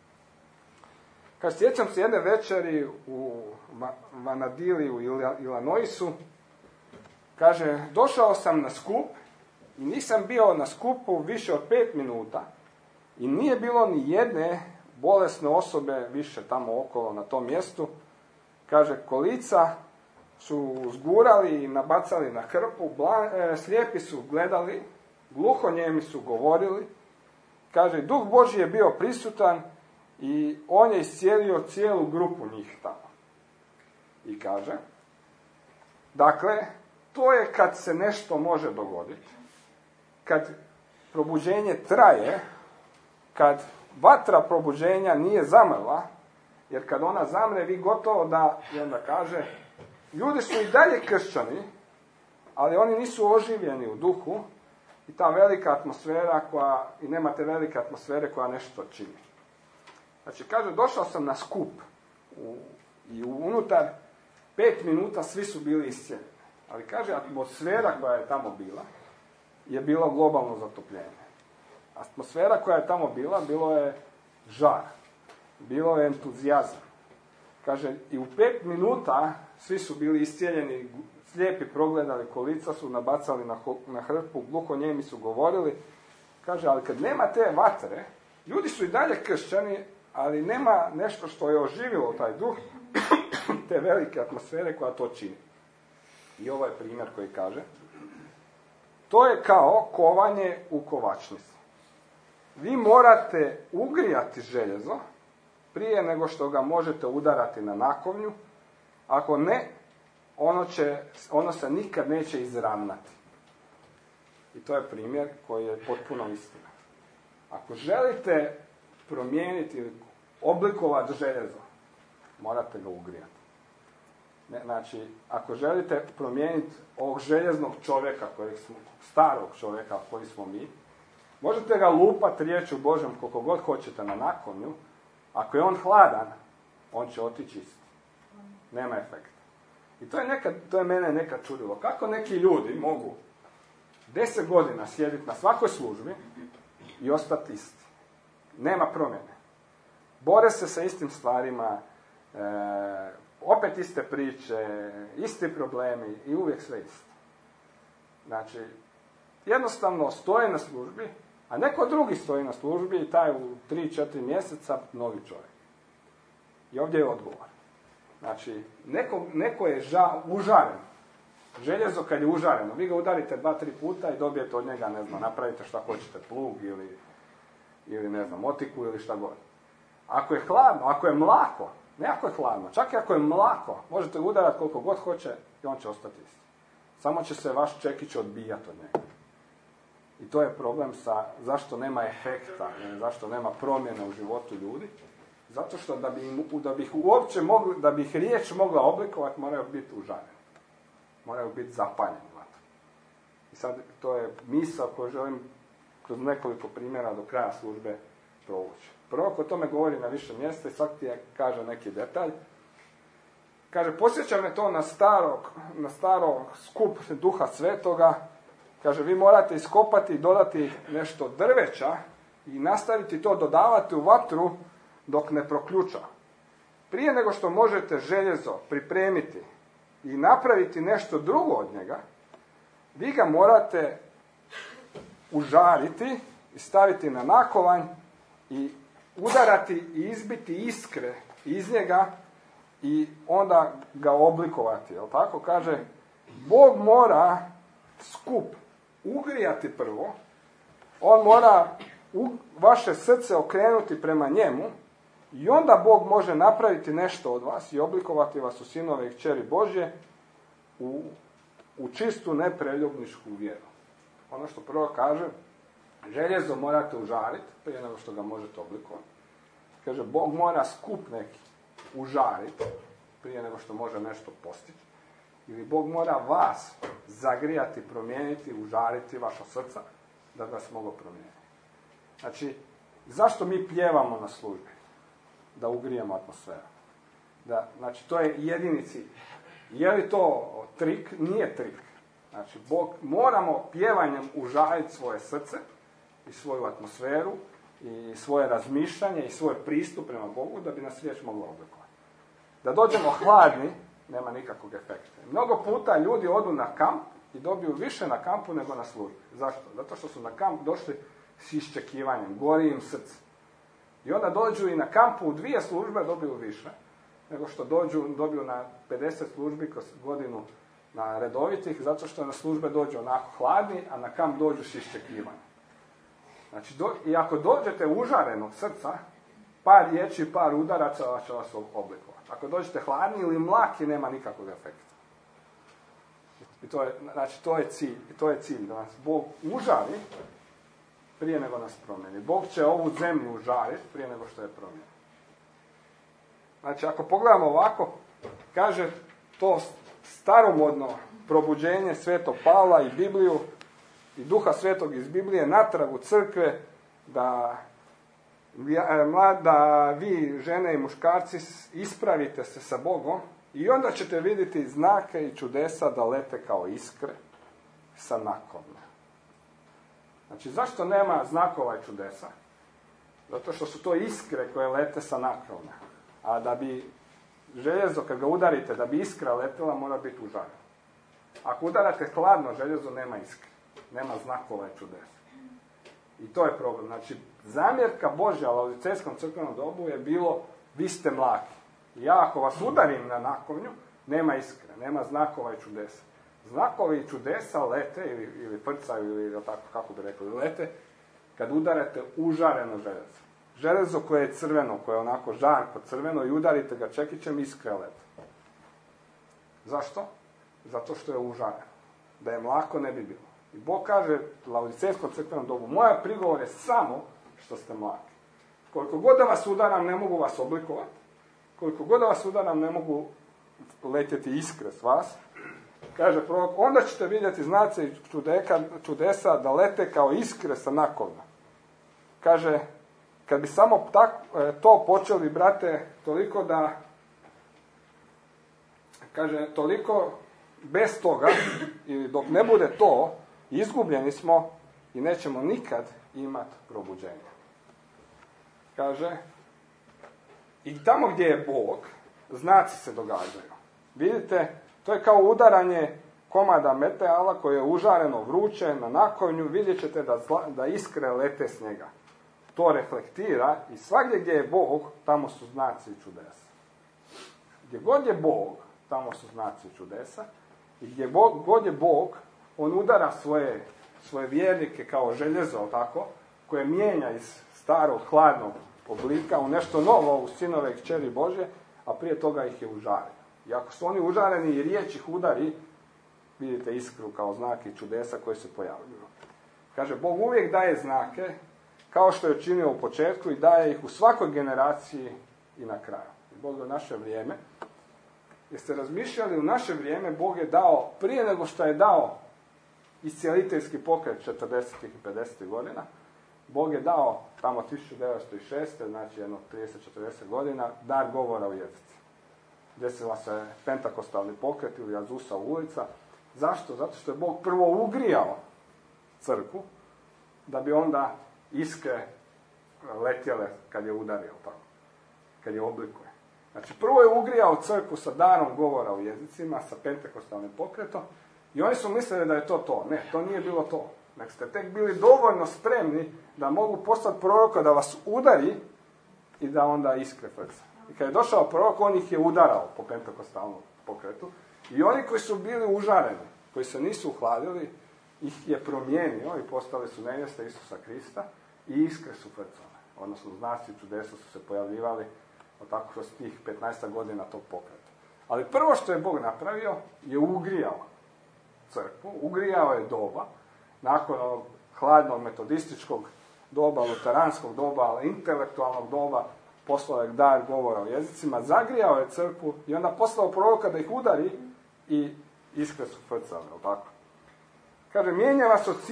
Kad sjećam se jedne večeri u Vanadili u Illinoisu, kaže, došao sam na skup i nisam bio na skupu više od 5 minuta i nije bilo ni jedne bolesne osobe više tamo okolo na tom mjestu. Kaže, kolica su zgurali i nabacali na hrpu, slijepi su gledali, gluhonijemi su govorili. Kaže, Duh Božji je bio prisutan i on je iscijelio cijelu grupu njih tamo. I kaže, dakle, to je kad se nešto može dogoditi, kad probuđenje traje, kad vatra probuđenja nije zamrla jer kad ona zamre, vi gotovo da, i onda kaže, ljudi su i dalje kršćani, ali oni nisu oživljeni u duhu i ta velika atmosfera i nemate velike atmosfere koja nešto čini. Znači, kaže, došao sam na skup i unutar 5 minuta svi su bili iscijeljeni. Ali kaže, atmosfera koja je tamo bila je bilo globalno zatopljenje. Atmosfera koja je tamo bila, bilo je žar, bilo je entuzijazam. Kaže, i u 5 minuta svi su bili iscijeljeni, slijepi progledali, kolica su nabacali na hrpu, gluhonijemi su govorili. Kaže, ali kad nema te vatre, ljudi su i dalje kršćani, ali nema nešto što je oživilo taj duh, te velike atmosfere koja to čini. I ovo je primjer koji kaže, to je kao kovanje u kovačnici. Vi morate ugrijati željezo prije nego što ga možete udarati na nakovnju, ako ne, ono se nikad neće izravnati. I to je primjer koji je potpuno istina. Ako želite promijeniti ili oblikovati željezo, morate ga ugrijati. Znači, ako želite promijeniti ovog željeznog čovjeka, starog čovjeka koji smo mi, možete ga lupati riječju Božjom koliko god hoćete na nakovnju, ako je on hladan, on će otići isti. Nema efekta. I to je mene nekad čudilo. Kako neki ljudi mogu 10 godina sjediti na svakoj službi i ostati isti. Nema promjene. Bore se sa istim stvarima, opet iste priče, isti problemi i uvijek sve isto. Znači, jednostavno stoje na službi, a neko drugi stoji na službi i taj u 3-4 mjeseca novi čovjek. I ovdje je odgovor. Znači, neko je užaren. Željezo kad je užareno, vi ga udarite 2-3 puta i dobijete od njega, ne znam, napravite šta hoćete, plug ili ne znam, motiku ili šta god. Ako je hladno, ako je mlako, ne ako je hladno, čak i ako je mlako, možete ga udarati koliko god hoće i on će ostati isti. Samo će se vaš čekić odbijati od njega. I to je problem zašto nema efekta, zašto nema promjene u životu ljudi. Zato što da bi ih riječ mogla oblikovati, moraju biti užareni. Moraju biti zapaljeni. I sad to je misao koju želim kroz nekoliko primjera do kraja službe provući. Prvo o tome govori na više mjesta i sad ti kaže neki detalj. Kaže, posjeća me to na staro skup Duha Svetoga. Kaže, vi morate iskopati i dodati nešto drveća i nastaviti to dodavati u vatru dok ne proključa. Prije nego što možete željezo pripremiti i napraviti nešto drugo od njega, vi ga morate užariti i staviti na nakovanj i udarati i izbiti iskre iz njega i onda ga oblikovati. Jel tako? Kaže, Bog mora skup ugrijati prvo, on mora vaše srce okrenuti prema njemu i onda Bog može napraviti nešto od vas i oblikovati vas u sinove i kćeri Božje u čistu nepreljubničku vjeru. Ono što prvo kaže, željezo morate užariti prije nego što ga možete oblikovati. Kaže, Bog mora skup neki užariti prije nego što može nešto postići. Ili Bog mora vas zagrijati, promijeniti, užariti vaša srca da vas mogu promijeniti. Znači, zašto mi pjevamo na službi? Da ugrijemo atmosferu. Znači, to je jedini cilj. Je li to trik? Nije trik. Znači, moramo pjevanjem užariti svoje srce i svoju atmosferu i svoje razmišljanje i svoj pristup prema Bogu da bi nas riječ mogla oblikovati. Da dođemo hladni, nema nikakvog efekta. Mnogo puta ljudi odu na kamp i dobiju više na kampu nego na službi. Zašto? Zato što su na kamp došli s iščekivanjem, gori im srce. I onda dođu i na kampu u 2 službe dobiju više, nego što dobiju na 50 službi kroz godinu na redovitih, zato što na službe dođu onako hladni, a na kamp dođu s iščekivanjem. Znači, i ako dođete užarenog srca, par riječi, par udaraca će vas oblikovati. Ako dođete hladni ili mlaki, nema nikakvog efekta. I to je cilj, da nas Bog užari prije nego nas promijeni. Bog će ovu zemlju užariti prije nego što je promijeni. Znači, ako pogledamo ovako, kaže to staromodno probuđenje Svetog Pavla i Bibliju i Duha Svetog iz Biblije natrag u crkve, da vi, žene i muškarci, ispravite se sa Bogom i onda ćete vidjeti znake i čudesa da lete kao iskre sa nakovnja. Znači, zašto nema znakova i čudesa? Zato što su to iskre koje lete sa nakovnja. A da bi željezo, kad ga udarite, da bi iskra letela, mora biti užareno. Ako udarate hladno željezo, nema iskre. Nema znakova i čudesa. I to je problem. Znači, zamjerka Božja u laodicejskom crkvenom dobu je bilo, vi ste mlaki. Ja ako vas udarim na nakovnju, nema iskre, nema znakova i čudesa. Znakovi i čudesa lete, ili prcaju, ili tako, kako bi rekli, lete, kad udarate užareno željezo. Željezo koje je crveno, koje je onako žarko crveno i udarite ga čekićem, iskre lete. Zašto? Zato što je užareno. Da je mlako, ne bi bilo. I Bog kaže laodicejskom crkvenom dobu, moja prigovor je samo što ste mlaki. Koliko god da vas udaram, ne mogu vas oblikovati. Koliko god da vas udaram, ne mogu letjeti iskre s vas. Kaže prorok, onda ćete vidjeti znace i čudesa da lete kao iskre sa nakovnja. Kaže, kad bi samo to počeli, brate, toliko da, kaže, toliko bez toga, ili dok ne bude to, izgubljeni smo i nećemo nikad imati probuđenje. Kaže, i tamo gdje je Bog, znaci se događaju. Vidite, to je kao udaranje komada meteala koje je užareno vruće na nakovnju, vidjet ćete da iskre lete s njega. To reflektira i svagdje gdje je Bog, tamo su znaci i čudesa. Gdje god je Bog, tamo su znaci i čudesa. I gdje god je Bog, on udara svoje vjernike kao željezo, tako, koje mijenja iz starog, hladnog oblika u nešto novo, u sinove i kćeri Božje, a prije toga ih je užario. I ako su oni užareni i riječ ih udari, vidite iskru kao znak i čudesa koji se pojavljuju. Kaže, Bog uvijek daje znake, kao što je činio u početku i daje ih u svakoj generaciji i na kraju. I Bog u naše vrijeme, jeste razmišljali, u naše vrijeme Bog je dao, prije nego što je dao iscijeliteljski pokret 40. i 50. godina, Bog je dao tamo 1906. znači jedno 30-40 godina, dar govora u jezici. Desila se pentakostalni pokret ili Azusa ulica. Zašto? Zato što je Bog prvo ugrijao crkvu, da bi onda iskre letjele kad je udario, tako, kad je oblikuje. Znači, prvo je ugrijao crkvu sa darom govora u jezicima, sa pentakostalnim pokretom, i oni su mislili da je to. Ne, to nije bilo to. Nek ste tek bili dovoljno spremni da mogu postati proroka da vas udari i da onda iskre frca. I kad je došao prorok, on ih je udarao po pentakostalnom pokretu. I oni koji su bili užareni, koji se nisu uhladili, ih je promijenio i postali su nevjeste Isusa Krista i iskre su frcale. Odnosno, znaci i čudesa su se pojavljivali tako kroz tih 15 godina tog pokreta. Ali prvo što je Bog napravio je ugrijao crkvu, ugrijao je doba, nakon ovog hladnog metodističkog doba, luteranskog doba, intelektualnog doba, poslao je dar govora o jezicima, zagrijao je crkvu i onda poslao proroka da ih udari i iskre su frcali, tako. Kaže, mijenja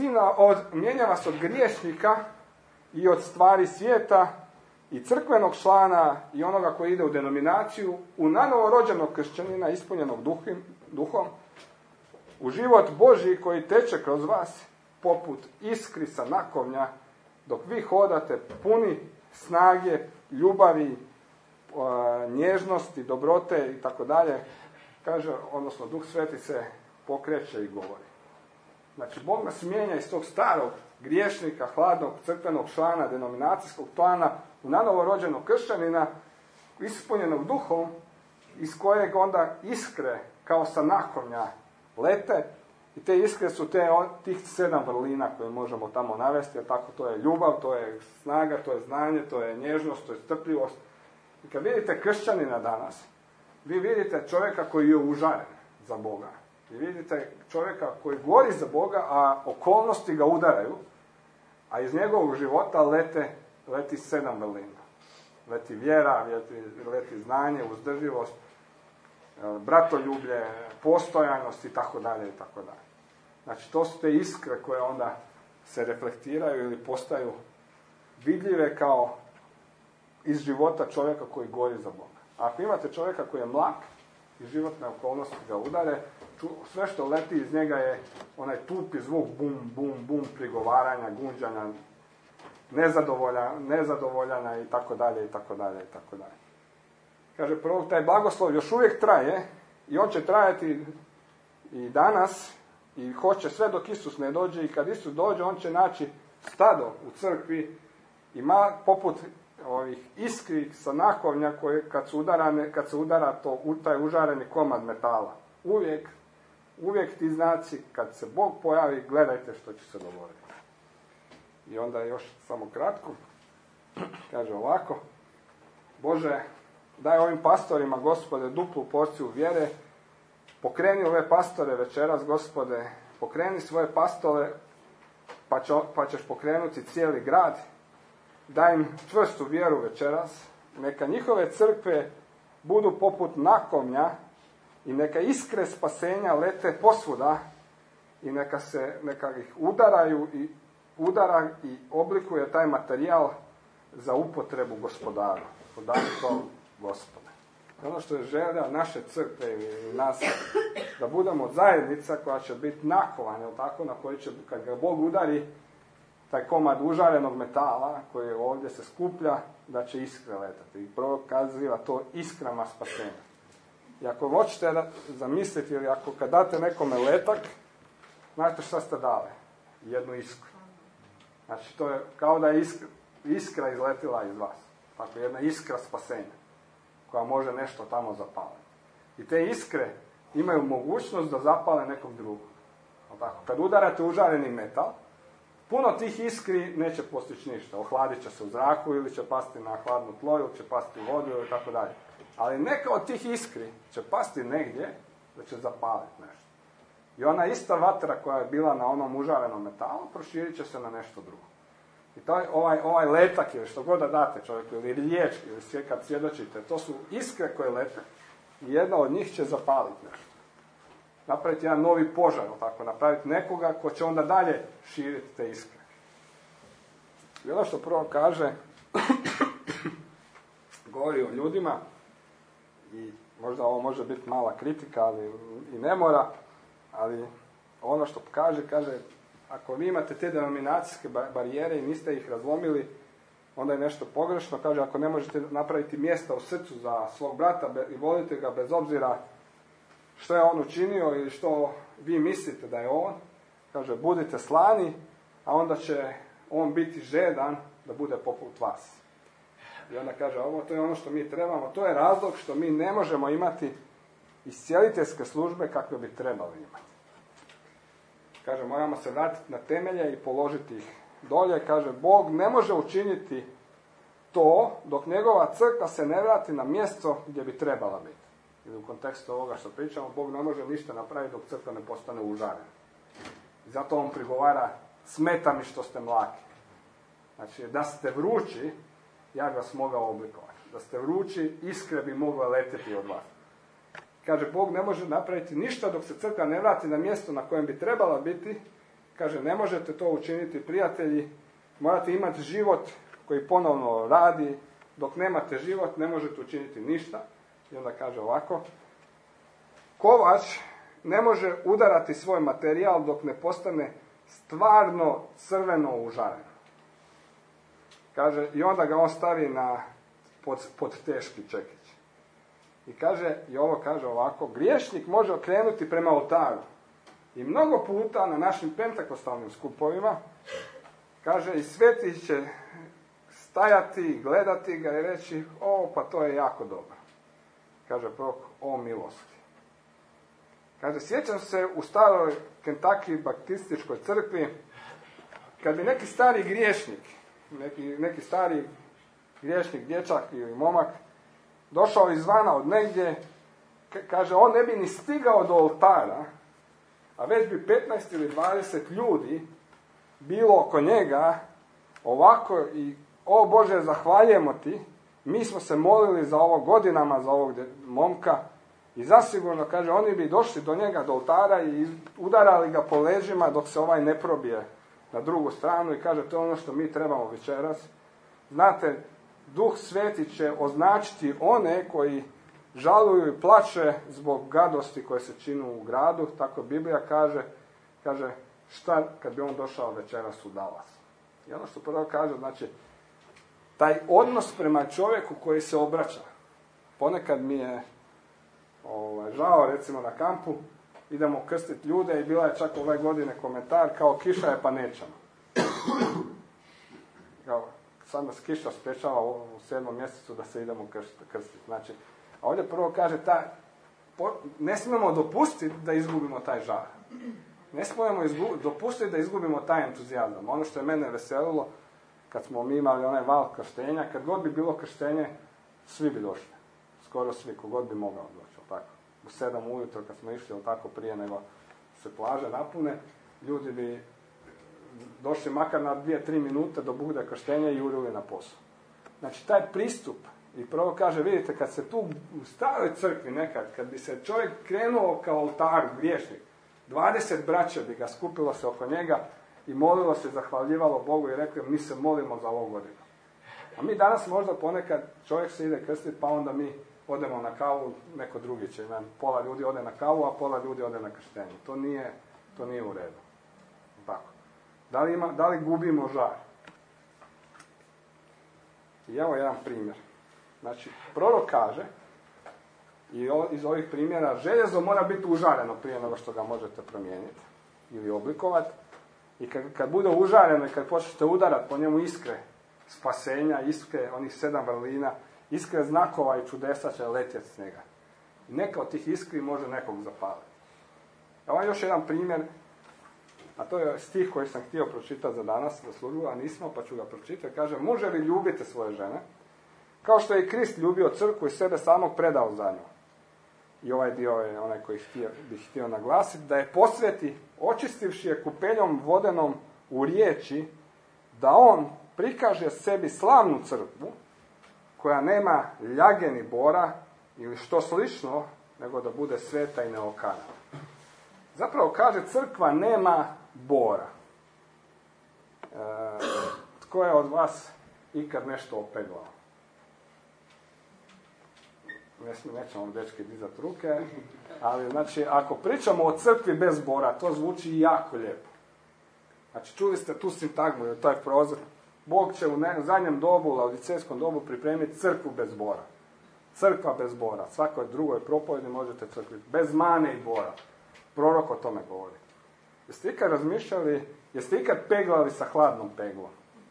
vas od griješnika i od stvari svijeta i crkvenog člana i onoga koji ide u denominaciju u nanovo rođenog kršćanina ispunjenog duhom, u život Božji koji teče kroz vas poput iskri sa nakovnja, dok vi hodate puni snage, ljubavi, nježnosti, dobrote i tako dalje, kaže, odnosno Duh Sveti se pokreće i govori. Znači, Bog nas mijenja iz tog starog griješnika, hladnog crkvenog člana, denominacijskog plana, u nanovo rođenog kršćanina, ispunjenog duhom, iz kojeg onda iskre, kao sa nakovnja, lete, i te iskre su tih 7 vrlina koje možemo tamo navesti, jer tako to je ljubav, to je snaga, to je znanje, to je nježnost, to je strpljivost. I kad vidite kršćanina danas, vi vidite čovjeka koji je užaren za Boga. I vidite čovjeka koji gori za Boga, a okolnosti ga udaraju, a iz njegovog života leti 7 vrlina. Leti vjera, leti znanje, uzdrživost, bratoljublje, postojanost i tako dalje i tako dalje. Znači, to su te iskre koje onda se reflektiraju ili postaju vidljive kao iz života čovjeka koji gori za Boga. A ako imate čovjeka koji je mlak i životne okolnosti ga udare, sve što leti iz njega je onaj tupi zvuk bum, bum, bum, prigovaranja, gunđanja, nezadovoljana i tako dalje, i tako dalje, i tako dalje. Kaže, prvo, taj blagoslov još uvijek traje i on će trajati i danas i hoće sve dok Isus ne dođe, i kad Isus dođe on će naći stado u crkvi i poput ovih iskri sa nakovnja koje kad se udara taj užareni komad metala. Uvijek ti znaci, kad se Bog pojavi, gledajte što će se dogoditi. I onda još samo kratko, kaže ovako: Bože, daj ovim pastorima, Gospode, duplu porciju vjere, pokreni ove pastore večeras, Gospode, pokreni svoje pastore, pa ćeš pokrenuti cijeli grad, daj im čvrstu vjeru večeras, neka njihove crkve budu poput nakovnja i neka iskre spasenja lete posvuda i neka ih udara i oblikuje taj materijal za upotrebu gospodara. Podaj to, Gospode. Ono što je želja naše crkve i nas, da budemo zajednica koja će biti nakovana, tako, na koji će, kad ga Bog udari, taj komad užarenog metala koji ovdje se skuplja, da će iskre letati. I prokaziva to iskrama spasenja. I ako hoćete zamisliti, ili ako kad date nekome letak, znate šta ste dali? Jednu iskru. Znači, to je kao da je iskra izletila iz vas. Tako, jedna iskra spasenja koja može nešto tamo zapaliti. I te iskre imaju mogućnost da zapale nekog drugog. Tako, kad udarate užareni metal, puno tih iskri neće postići ništa. Ohladit će se u zraku ili će pasti na hladno tlo ili će pasti u vodu ili tako dalje. Ali neka od tih iskri će pasti negdje da će zapaliti nešto. I ona ista vatra koja je bila na onom užarenom metalu proširit će se na nešto drugo. I to ovaj letak ili što god da date čovjeku, ili riječ, ili kad svjedočite, to su iskre koje lete i jedna od njih će zapaliti nešto. Napraviti jedan novi požar, tako, napraviti nekoga ko će onda dalje širiti te iskre. I ono što prvo kaže, govori o ljudima, i možda ovo može biti mala kritika, ali i ne mora, ali ono što kaže, ako vi imate te denominacijske barijere i niste ih razlomili, onda je nešto pogrešno. Kaže, ako ne možete napraviti mjesta u srcu za svog brata i volite ga bez obzira što je on učinio ili što vi mislite da je on, kaže, budite slani, a onda će on biti žedan da bude poput vas. I onda kaže, to je ono što mi trebamo, to je razlog što mi ne možemo imati iscijeliteljske službe kakve bi trebali imati. Kaže, moramo se vratiti na temelje i položiti ih dolje. Kaže, Bog ne može učiniti to dok njegova crkva se ne vrati na mjesto gdje bi trebala biti. Ili u kontekstu ovoga što pričamo, Bog ne može ništa napraviti dok crkva ne postane užarena. I zato on prigovara, smeta mi što ste mlaki. Znači, da ste vrući, ja bi vas mogao oblikovati. Da ste vrući, iskre bi mogle letjeti od vas. Kaže, Bog ne može napraviti ništa dok se crkva ne vrati na mjesto na kojem bi trebala biti. Kaže, ne možete to učiniti, prijatelji. Morate imati život koji ponovno radi. Dok nemate život, ne možete učiniti ništa. I onda kaže ovako: kovač ne može udarati svoj materijal dok ne postane stvarno crveno užaren. Kaže, i onda ga on stavi pod teški čekić. I kaže, i ovo kaže ovako: griješnik može okrenuti prema oltaru. I mnogo puta na našim pentekostalnim skupovima, kaže, i sveti će stajati i gledati ga i reći, pa to je jako dobro. Kaže prorok, o milosti. Kaže, sjećam se u staroj Kentucky baptističkoj crkvi, kad bi neki stari griješnik, neki stari griješnik, dječak ili momak, došao izvana od negdje, kaže, on ne bi ni stigao do oltara, a već bi 15 ili 20 ljudi bilo oko njega, ovako i, o Bože, zahvaljujemo ti, Mi smo se molili za ovo godinama, za ovog momka, i zasigurno, kaže, oni bi došli do njega, do oltara, i udarali ga po leđima dok se ovaj ne probije na drugu stranu, i kaže, to je ono što mi trebamo večeras. Znate, Duh Sveti će označiti one koji žaluju i plače zbog gadosti koje se činu u gradu, tako Biblija kaže, šta kad bi on došao večeras u Dallas. I ono što prvo kaže, znači, taj odnos prema čovjeku koji se obraća. Ponekad mi je žao, recimo na kampu, idemo krstiti ljude i bila je čak ove godine komentar kao kiša je pa nećemo. Kao, sad nas kiša sprečava u 7. mjesecu da se idemo krstiti. Znači, a ovdje prvo kaže, ne smijemo dopustiti da izgubimo taj žar. Ne smijemo dopustiti da izgubimo taj entuzijazam. Ono što je mene veselilo, kad smo mi imali onaj val krštenja, kad god bi bilo krštenje, svi bi došli. Skoro svi, kogod bi mogao doći. Tako. U 7 ujutro kad smo išli, tako prije nego se plaže napune, ljudi bi došli makar na 2-3 minute do bude krštenja i jurili na posao. Znači, taj pristup, i prvo kaže, vidite, kad se tu u staroj crkvi nekad, kad bi se čovjek krenuo kao oltar, griješnik, 20 braća bi ga skupilo se oko njega i molilo se, zahvaljivalo Bogu i rekli, mi se molimo za ovu godinu. A mi danas možda ponekad čovjek se ide krstiti, pa onda mi odemo na kavu, neko drugi će, pola ljudi ode na kavu, a pola ljudi ode na krštenje. To nije u redu. Tako. Da li gubimo žar? I evo jedan primjer. Znači, prorok kaže, i iz ovih primjera, željezo mora biti užareno prije nego što ga možete promijeniti ili oblikovati. I kad bude užareno i kad počnete udarati po njemu iskre spasenja, iskre onih 7 vrlina, iskre znakova i čudesa će letjeti s njega. I neka od tih iskri može nekog zapaliti. Evo još jedan primjer, a to je stih koji sam htio pročitati za danas, za službu, a nismo, pa ću ga pročitati. Kaže, muževi ljubite svoje žene, kao što je i Krist ljubio crkvu i sebe samog predao za nju. I ovaj dio je onaj koji bih htio naglasiti, da je posveti, očistivši je kupeljom vodenom u riječi, da on prikaže sebi slavnu crkvu, koja nema ljage ni bora, ili što slično, nego da bude sveta i neokana. Zapravo kaže, crkva nema bora. Tko je od vas ikad nešto opeglao? Nećemo dečki dizati ruke, ali znači, ako pričamo o crkvi bez bora, to zvuči jako lijepo. Znači, čuli ste tu sintagmu, taj prozor. Bog će u zadnjem dobu, u laodicejskom dobu, pripremiti crkvu bez bora. Crkva bez bora. Svakoj drugoj propovjedi možete crkviti. Bez mane i bora. Prorok o tome govori. Jeste ikad razmišljali, jeste ikad peglali sa hladnom peglom?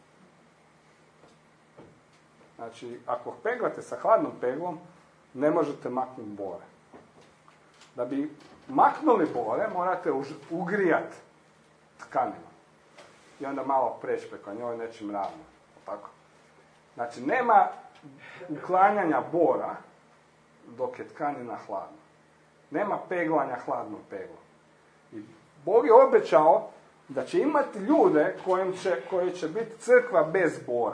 Znači, ako peglate sa hladnom peglom, ne možete maknuti bore. Da bi maknuli bore, morate ugrijati tkaninu. I onda malo preći preko njoj nečim ravno. Tako. Znači, nema uklanjanja bora dok je tkanina hladna. Nema peglanja hladnom peglom. I Bog je obećao da će imati ljude koji će biti crkva bez bora.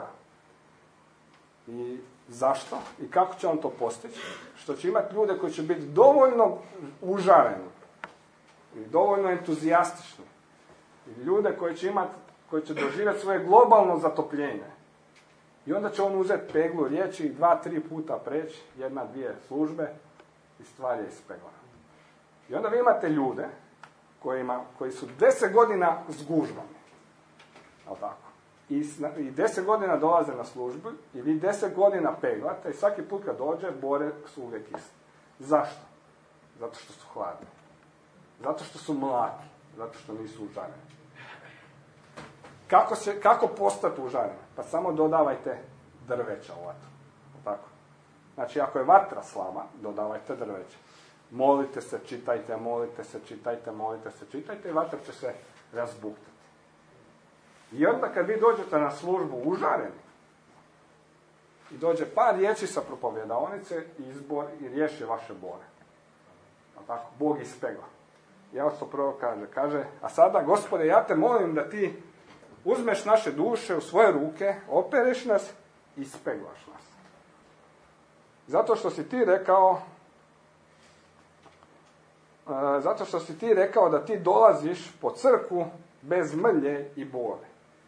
I zašto? I kako će on to postići? Što će imati ljude koji će biti dovoljno užareni i dovoljno entuzijastični. I ljude koji će doživjeti svoje globalno zatopljenje. I onda će on uzeti peglu riječi i 2-3 puta preći, 1-2 službe i stvar je ispeglana. I onda vi imate ljude koji su 10 godina zgužvani. Jel' tako? I 10 godina dolaze na službu i vi 10 godina peglate i svaki put kad dođe, bore su uvijek iste. Zašto? Zato što su hladni. Zato što su mlaki. Zato što nisu užareni. Kako postati užareni? Pa samo dodavajte drveća u vatru. Tako? Znači, ako je vatra slaba, dodavajte drveće. Molite se, čitajte, molite se, čitajte, molite se, čitajte i vatra će se razbuktati. I onda kad vi dođete na službu užareni i dođe par riječi sa propovjedaonice i riješi vaše bore. Tako? Bog ispegla. I evo što prvo kaže, a sada, Gospode, ja te molim da ti uzmeš naše duše u svoje ruke, opereš nas i ispeglaš nas. Zato što si ti rekao da ti dolaziš po crkvu bez mrlje i bore.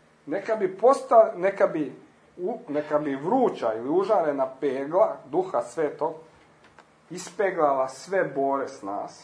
Neka bi vruća ili užarena pegla Duha Svetog ispeglala sve bore s nas,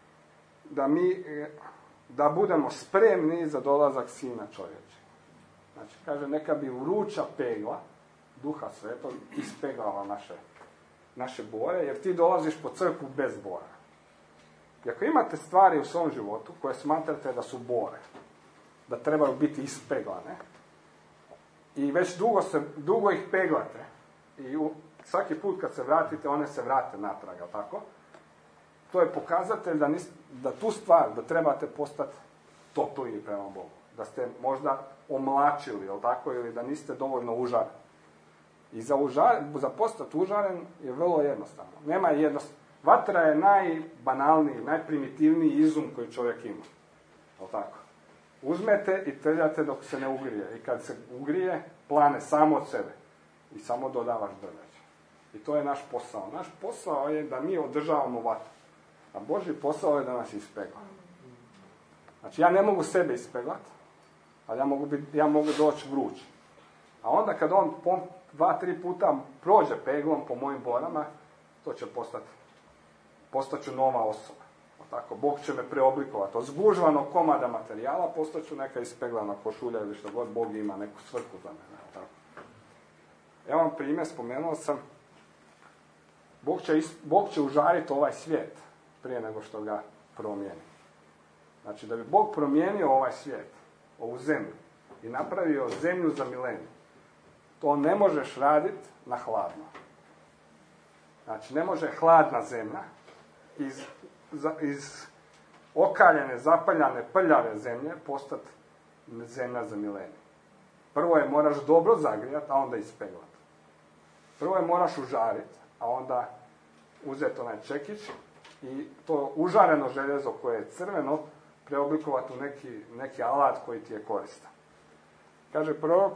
da budemo spremni za dolazak Sina čovječeg. Znači, kaže, neka bi vruća pegla Duha Svetog ispeglala naše bore, jer ti dolaziš po crkvu bez bora. I ako imate stvari u svom životu koje smatrate da su bore, da trebaju biti ispeglane, i već dugo ih peglate, i svaki put kad se vratite, one se vrate natrag, jel tako? To je pokazatelj da tu stvar, da trebate postati topliji prema Bogu. Da ste možda omlačili, jel tako, ili da niste dovoljno užareni. I za postati užaren je vrlo jednostavno. Vatra je najbanalniji, najprimitivniji izum koji čovjek ima. Jel tako? Uzmete i trljate dok se ne ugrije. I kad se ugrije, plane samo od sebe. I samo dodavaš drveće. I to je naš posao. Naš posao je da mi održavamo vatru. A Božji posao je da nas ispegla. Znači, ja ne mogu sebe ispeglati, ali ja mogu doći vruć. A onda kad on 2-3 puta prođe peglom po mojim borama, to će postaću nova osoba. Tako, Bog će me preoblikovati. Od zgužvanog komada materijala postaću neka ispeglana košulja ili što god Bog ima neku svrhu za mene. Tako. Evo vam primjer, spomenuo sam, Bog će užariti ovaj svijet prije nego što ga promijeni. Znači, da bi Bog promijenio ovaj svijet, ovu zemlju, i napravio zemlju za milenij, to ne možeš raditi na hladno. Znači, ne može hladna zemlja iz okaljene, zapaljane, prljave zemlje postati zemlja za milenij. Prvo je moraš dobro zagrijati, a onda ispeglati. Prvo je moraš užariti, a onda uzeti onaj čekić i to užareno željezo koje je crveno preoblikovati u neki alat koji ti je koristan. Kaže prorok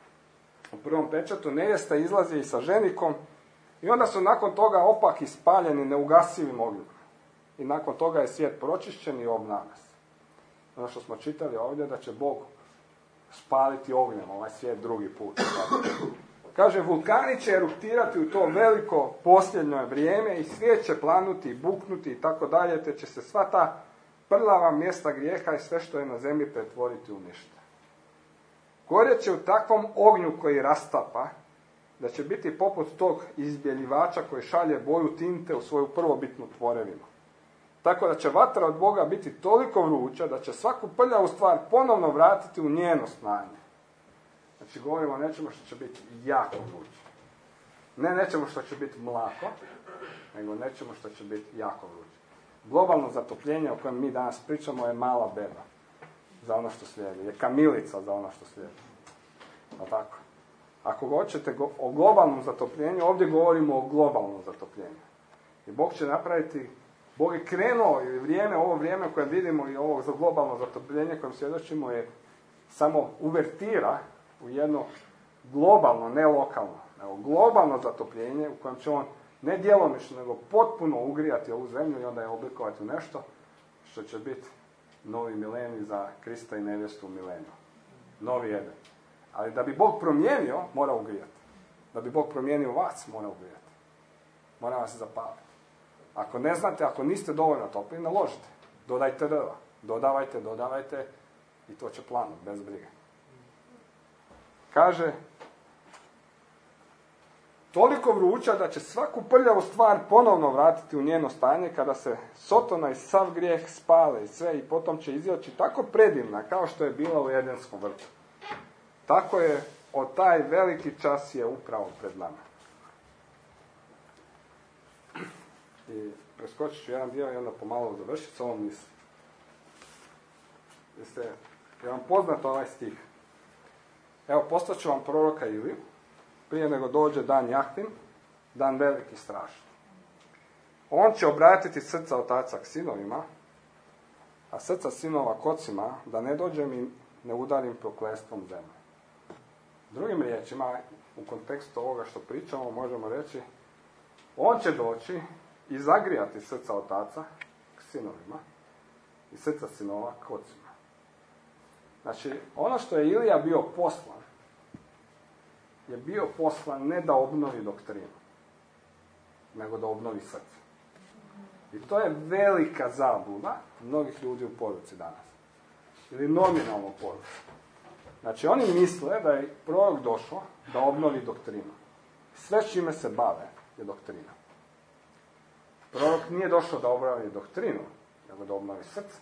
u prvom pečatu, nevjesta izlazi i sa ženikom i onda su nakon toga opak ispaljeni neugasivim ognjem. I nakon toga je svijet pročišćen i obnavlja se. Ono što smo čitali ovdje, da će Bog spaliti ognjem ovaj svijet drugi put. Kaže, vulkani će eruptirati u to veliko posljednje vrijeme i svijet će planuti i buknuti i tako dalje, te će se sva ta prljava mjesta grijeha i sve što je na zemlji pretvoriti u ništa. Gorjet će u takvom ognju koji rastapa, da će biti poput tog izbjeljivača koji šalje boju tinte u svoju prvobitnu tvorevinu. Tako da će vatra od Boga biti toliko vruća da će svaku prljavu stvar ponovno vratiti u njeno stanje. Znači, govorimo o nečemu što će biti jako vruće. Ne nečemu što će biti mlako, nego nečemu što će biti jako vruće. Globalno zatopljenje o kojem mi danas pričamo je mala beba za ono što slijedi. Je kamilica za ono što slijedi. A tako? Ako hoćete o globalnom zatopljenju, ovdje govorimo o globalnom zatopljenju. I Bog će napraviti, Bog je krenuo i ovo vrijeme koje vidimo i ovo za globalno zatopljenje kojem svjedočimo je samo uvertira u jedno globalno, ne lokalno, nego globalno zatopljenje u kojem će on ne djelomično, nego potpuno ugrijati ovu zemlju i onda je oblikovati u nešto što će biti novi milenij za Krista i nevjestu u mileniju. Novi Eden. Ali da bi Bog promijenio, mora ugrijati. Da bi Bog promijenio vas, mora ugrijati. Mora vas zapaliti. Ako ne znate, ako niste dovoljno topli, naložite. Dodajte drva. Dodavajte i to će planuti, bez brige. Kaže, toliko vruća da će svaku prljavu stvar ponovno vratiti u njeno stanje kada se Sotona i sav grijeh spale i sve i potom će izaći tako predivna kao što je bila u Edenskom vrtu. Tako je, od taj veliki čas je upravo pred nama. I preskočit ću jedan dio i onda pomalo završiti s ovom misli. Je vam poznat ovaj stih? Evo, poslaću vam proroka Iliju, prije nego dođe dan Jahvin, dan veliki strašni. On će obratiti srca otaca k sinovima, a srca sinova k ocima, da ne dođem i ne udarim prokletstvom zemlje. Drugim riječima, u kontekstu ovoga što pričamo, možemo reći On će doći i zagrijati srca otaca k sinovima i srca sinova k ocima. Znači, ono što je Ilija bio poslan, je bio poslan ne da obnovi doktrinu, nego da obnovi srce. I to je velika zabluda mnogih ljudi u poruci danas. Ili nominalno u poruci. Znači, oni misle da je prorok došao da obnovi doktrinu. Sve s čime se bave je doktrina. Prorok nije došao da obnovi doktrinu, nego da obnovi srce.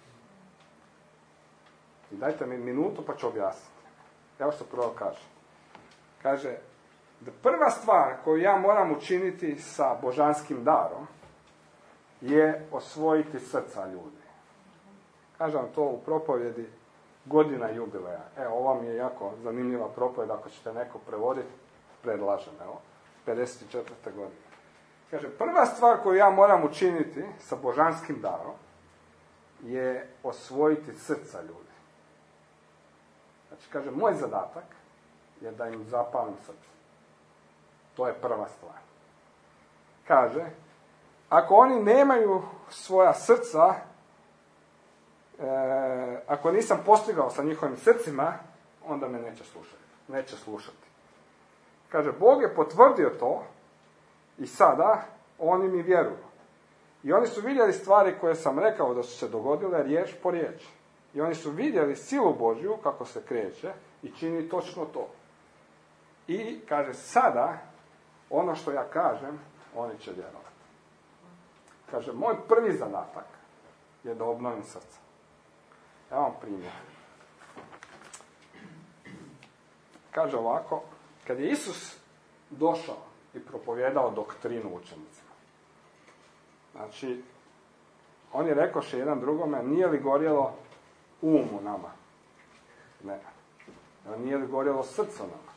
I dajte mi minutu pa ću objasniti. Evo što prorok kaže. Kaže, da prva stvar koju ja moram učiniti sa božanskim darom je osvojiti srca ljudi. Kažem vam to u propovjedi godina jubileja. Evo, ova mi je jako zanimljiva propovjed, ako ćete neko prevoditi, predlažem, evo, 54. godine. Kaže, prva stvar koju ja moram učiniti sa božanskim darom je osvojiti srca ljudi. Znači, kaže, moj zadatak je da im zapalim srce. To je prva stvar. Kaže, ako oni nemaju svoja srca, ako nisam postigao sa njihovim srcima, onda me neće slušati. Kaže, Bog je potvrdio to i sada oni mi vjeruju. I oni su vidjeli stvari koje sam rekao da su se dogodile riječ po riječ. I oni su vidjeli silu Božju kako se kreće i čini točno to. I kaže, sada ono što ja kažem, oni će vjerovati. Kaže, moj prvi zadatak je da obnovim srce. Evo vam primjer. Kaže ovako, kad je Isus došao i propovjedao doktrinu učenicima, znači, on je rekoše jedan drugome, nije li gorjelo u nama? Ne. Nije li gorjelo srce nama?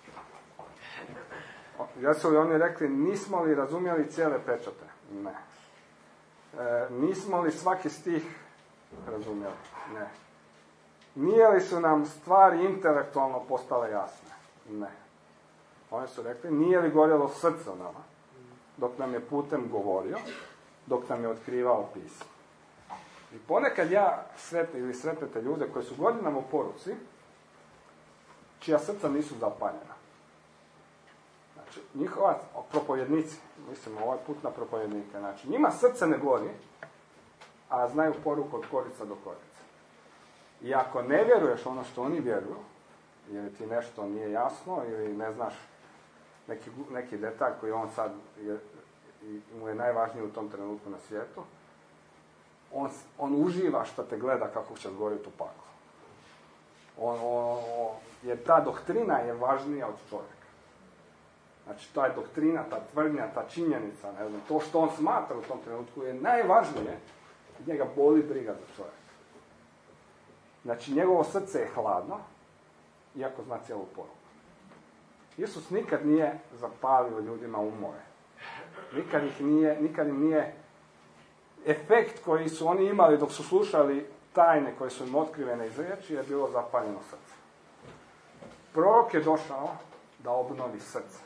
Jesu li oni rekli, nismo li razumjeli cijele pečate? Ne. Nismo li svaki stih razumjeli? Ne. Nije li su nam stvari intelektualno postale jasne? Ne. Oni su rekli, nije li gorjelo srce nama, dok nam je putem govorio, dok nam je otkrivao pismo. I ponekad ja sretnete ljude koji su godinama u poruci, čija srca nisu zapaljena. Znači, njihova propovjednici, mislim ovaj put na propovjednike, znači, njima srce ne gori, a znaju poruku od korica do korica. I ako ne vjeruješ ono što oni vjeruju, ili ti nešto nije jasno, ili ne znaš neki detalj koji on sad mu je najvažniji u tom trenutku na svijetu, on uživa što te gleda kako će zgoriti u paklu. Jer ta doktrina je važnija od čovjeka. Znači, ta doktrina, ta tvrdnja, ta činjenica, ne znam, to što on smatra u tom trenutku je najvažnije, njega boli briga za čovjeka. Znači, njegovo srce je hladno, iako zna cijelu poruku. Isus nikad nije zapalio ljudima umove. Nikad im nije efekt koji su oni imali dok su slušali tajne koje su im otkrivene iz riječi je bilo zapaljeno srce. Prorok je došao da obnovi srce.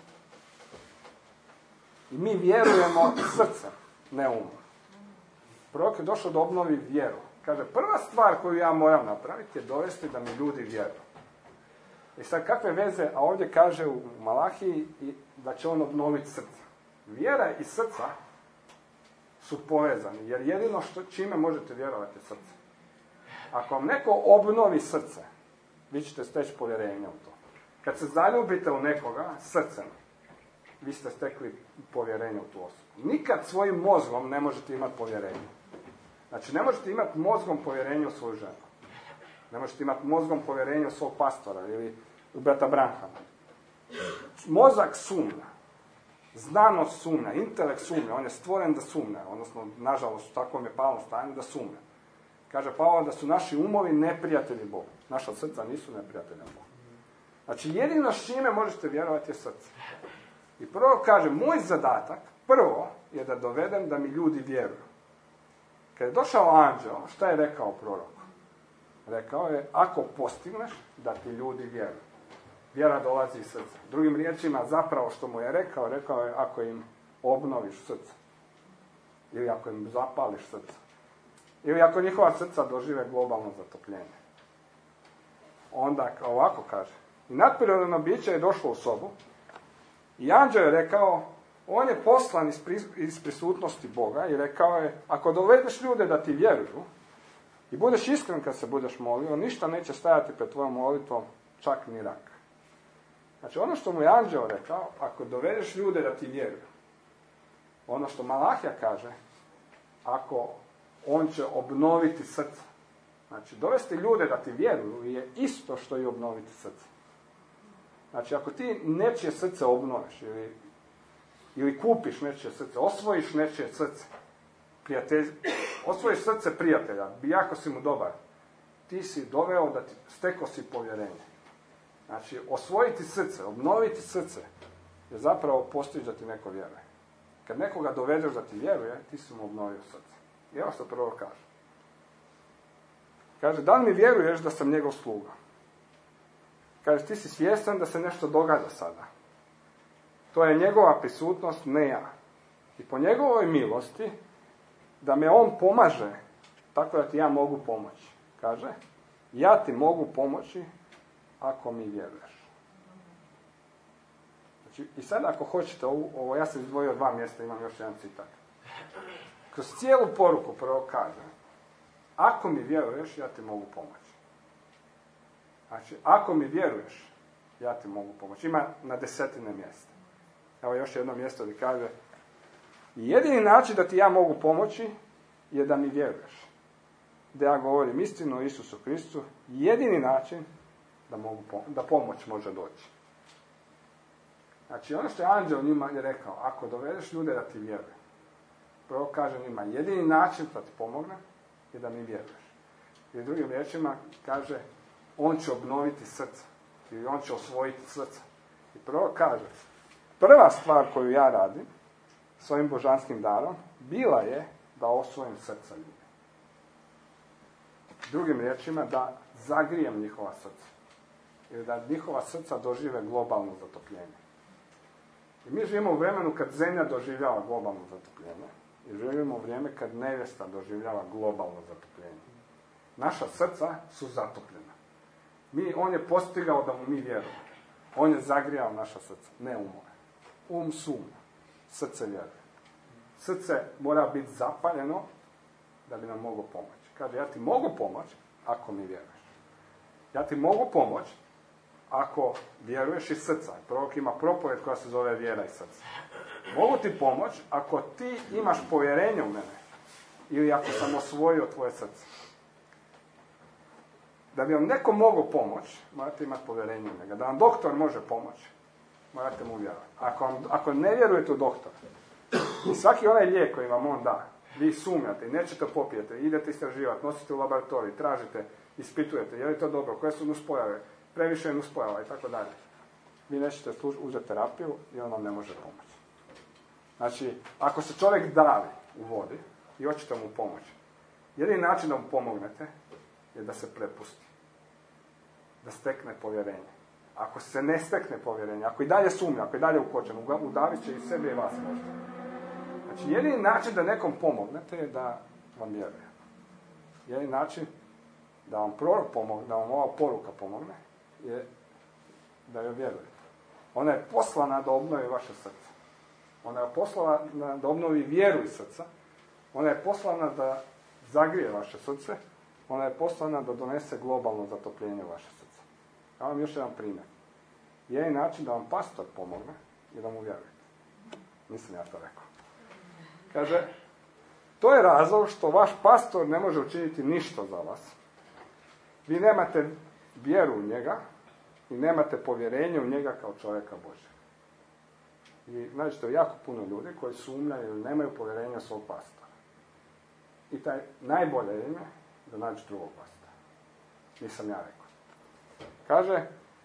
I mi vjerujemo srcem, ne umom. Prorok je došao da obnovi vjeru. Kaže, prva stvar koju ja moram napraviti je dovesti da mi ljudi vjeruju. I sad kakve veze, a ovdje kaže u Malahiji da će on obnoviti srce. Vjera i srca su povezani, jer jedino čime možete vjerovati srce. Ako vam neko obnovi srce, vi ćete steći povjerenje u to. Kad se zaljubite u nekoga srcem, vi ste stekli povjerenje u tu osobu. Nikad svojim mozgom ne možete imati povjerenje. Znači, ne možete imati mozgom povjerenje u svoju ženu. Ne možete imati mozgom povjerenje u svog pastora ili u brata Branhama. Mozak sumnja. Znanost sumnja, intelekt sumnja. On je stvoren da sumnja. Odnosno, nažalost, u takvom je palom stanju da sumnja. Kaže Pavao da su naši umovi neprijatelji Boga. Naša srca nisu neprijatelja Boga. Znači, jedino s čime možete vjerovati je srce. I prvo kaže, moj zadatak, prvo, je da dovedem da mi ljudi vjeruju. Kad je došao anđeo, šta je rekao prorok? Rekao je, ako postigneš, da ti ljudi vjeruju. Vjera dolazi iz srca. Drugim riječima, zapravo što mu je rekao je, ako im obnoviš srce. Ili ako im zapališ srce. Ili ako njihova srca dožive globalno zatopljenje. Onda ovako kaže. I nadprirodno biće je došlo u sobu i anđeo je rekao, on je poslan iz prisutnosti Boga i rekao je, ako dovedeš ljude da ti vjeruju i budeš iskren kad se budeš molio, ništa neće stajati pred tvojom molitvom, čak ni rak. Znači ono što mu je anđeo rekao, ako dovedeš ljude da ti vjeruju, ono što Malahija kaže, ako on će obnoviti srce. Znači, dovesti ljude da ti vjeruju je isto što i obnoviti srce. Znači, ako ti nečije srce obnoviš ili kupiš nečije srce, osvojiš nečije srce, osvojiš srce prijatelja, jako si mu dobar, ti si doveo da ti stekao si povjerenje. Znači, osvojiti srce, obnoviti srce je zapravo postići da ti neko vjeruje. Kad nekoga dovedeš da ti vjeruje, ti si mu obnovio srce. I evo što prvo kaže. Kaže, da li mi vjeruješ da sam njegov sluga? Kaže, ti si svjestan da se nešto događa sada. To je njegova prisutnost, ne ja. I po njegovoj milosti, da me on pomaže, tako da ti ja mogu pomoći. Kaže, ja ti mogu pomoći ako mi vjeruješ. Znači, i sad ako hoćete, ovo ja sam izdvojio 2 mjesta, imam još jedan citat. Kroz cijelu poruku prvo kaže, ako mi vjeruješ, ja ti mogu pomoći. Znači, ako mi vjeruješ, ja ti mogu pomoći. Ima na 10 mjesta. Evo još jedno mjesto gdje kaže, jedini način da ti ja mogu pomoći je da mi vjeruješ. Da ja govorim istinu o Isusu Kristu, jedini način da pomoć može doći. Znači, ono što je anđeo njima je rekao, ako dovedeš ljude da ti vjeruje, prvo kaže njima, jedini način da ti pomogne je da mi vjeruješ. I drugim riječima kaže, on će obnoviti srce. Ili on će osvojiti srce. I prvo kaže, prva stvar koju ja radim s ovim božanskim darom, bila je da osvojim srca ljudi. Drugim riječima, da zagrijem njihova srca. Ili da njihova srca dožive globalno zatopljenje. I mi živimo u vremenu kad zemlja doživljava globalno zatopljenje. I živimo u vrijeme kad nevjesta doživljava globalno zatopljenje. Naša srca su zatopljena. On je postigao da mu mi vjerujemo. On je zagrijao naša srca, ne umove. Um sumnja, srce vjeruje. Srce mora biti zapaljeno da bi nam moglo pomoći. Kaže, ja ti mogu pomoći ako mi vjeruješ. Ja ti mogu pomoći ako vjeruješ iz srca. Prorok ima propovjed koja se zove vjera iz srca. Mogu ti pomoći ako ti imaš povjerenje u mene. Ili ako sam osvojio tvoje srce. Da bi vam neko mogao pomoći, morate imati povjerenje u njega. Da vam doktor može pomoći, morate mu vjerovati. Ako ne vjerujete u doktora, i svaki onaj lijek koji vam on da, vi sumnjate i nećete popijete, idete istraživati, nosite u laboratorij, tražite, ispitujete, je li to dobro, koje su nuspojave, previše nuspojava i tako dalje. Vi nećete uzeti terapiju i on vam ne može pomoći. Znači, ako se čovjek davi u vodi i hoćete mu pomoći, jedini način da mu pomognete je da se prepusti. Da stekne povjerenje. Ako se ne stekne povjerenje, ako i dalje sumnja, ako i dalje ukočen, udavit će i sebe i vas možda. Znači, jedini način da nekom pomognete je da vam vjeruje. Jedini način da vam prorok pomogne, da vam ova poruka pomogne, je da joj vjerujete. Ona je poslana da obnovi vaše srce. Ona je poslana da obnovi vjeru iz srca. Ona je poslana da zagrije vaše srce. Ona je poslana da donese globalno zatopljenje u vaše srce. Ja vam još jedan primjer. Jedini način da vam pastor pomogne je da mu vjerujete. Nisam ja to rekao. Kaže, to je razlog što vaš pastor ne može učiniti ništa za vas. Vi nemate vjeru u njega i nemate povjerenje u njega kao čovjeka Božjeg. I znači, to je jako puno ljudi koji sumnjaju ili nemaju povjerenja svog pastora. I taj najbolje ime da nađu drugog pastora. Nisam ja rekao. Kaže,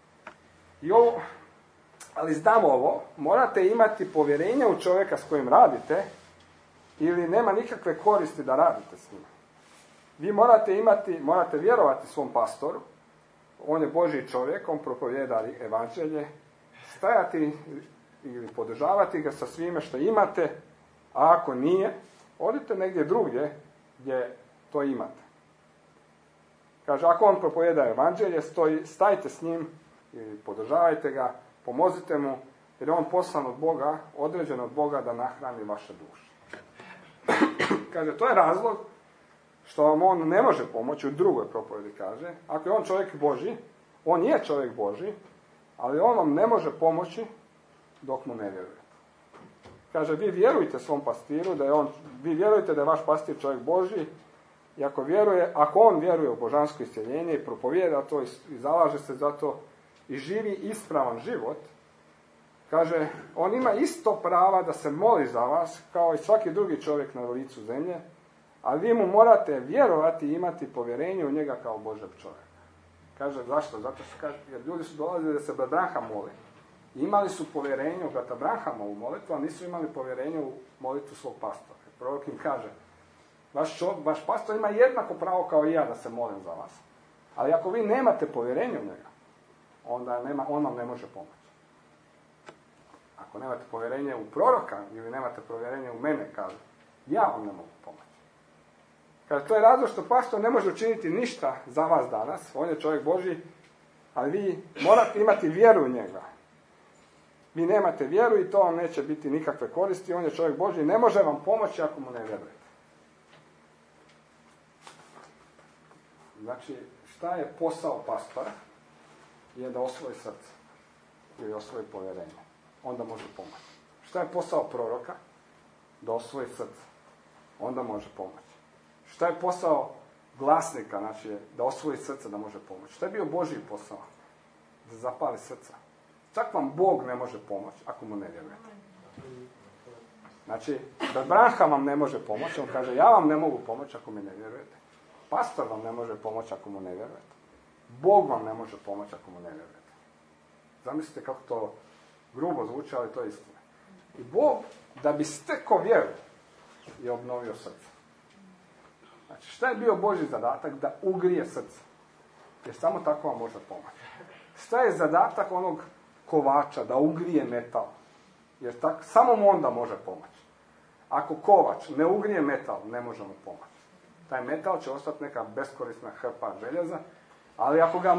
ali znam ovo, morate imati povjerenje u čovjeka s kojim radite ili nema nikakve koristi da radite s njim. Vi morate vjerovati svom pastoru, on je Božji čovjek, on propovjeda evanđelje, stajati ili podržavati ga sa svime što imate, a ako nije, odite negdje drugdje gdje to imate. Kaže, ako on propovjeda evanđelje, stajte s njim i podržavajte ga, pomozite mu, jer je on poslan od Boga, određen od Boga da nahrani vaše duše. Kaže, to je razlog što vam on ne može pomoći, u drugoj propovjedi kaže, ako je on čovjek Božji, on je čovjek Božji, ali on vam ne može pomoći dok mu ne vjerujete. Kaže, vi vjerujte svom pastiru, vi vjerujete da je vaš pastir čovjek Božji, i ako on vjeruje u božansko isceljenje i propovijeda to i zalaže se za to i živi ispravan život, kaže, on ima isto prava da se moli za vas, kao i svaki drugi čovjek na licu zemlje, a vi mu morate vjerovati i imati povjerenje u njega kao Božjeg čovjeka. Kaže, zašto? Zato što kaže, jer ljudi su dolazili da se brat Branham moli. Imali su povjerenje u brata Branhama u molitvu, a nisu imali povjerenje u molitvu svog pastora. Prorok im kaže, vaš pastor ima jednako pravo kao i ja da se molim za vas. Ali ako vi nemate povjerenje u njega, onda on vam ne može pomoći. Ako nemate povjerenje u proroka ili nemate povjerenje u mene, kaže, ja vam ne mogu pomoći. Kaže, to je razlog što pastor ne može učiniti ništa za vas danas, on je čovjek Božji, ali vi morate imati vjeru u njega. Vi nemate vjeru i to vam neće biti nikakve koristi, on je čovjek Božji, ne može vam pomoći ako mu ne vjerujete. Znači, šta je posao pastora? Je da osvoji srce ili osvoji povjerenje. Onda može pomoći. Šta je posao proroka? Da osvoji srce. Onda može pomoći. Šta je posao glasnika? Znači, da osvoji srce, da može pomoći. Šta je bio Božji posao? Da zapali srca. Čak vam Bog ne može pomoći ako mu ne vjerujete. Znači, da Branham vam ne može pomoći, on kaže, ja vam ne mogu pomoći ako mi ne vjerujete. Pastor vam ne može pomoći ako mu ne vjerujete. Bog vam ne može pomoći ako mu ne vjerujete. Zamislite kako to grubo zvuči, ali to je istina. I Bog, da bi stekao vjeru, je obnovio srce. Znači, šta je bio Božji zadatak? Da ugrije srce. Jer samo tako vam može pomoći. Šta je zadatak onog kovača? Da ugrije metal. Jer samo mu onda može pomoći. Ako kovač ne ugrije metal, ne može mu pomoći. Taj metal će ostati neka beskorisna hrpa željeza, ali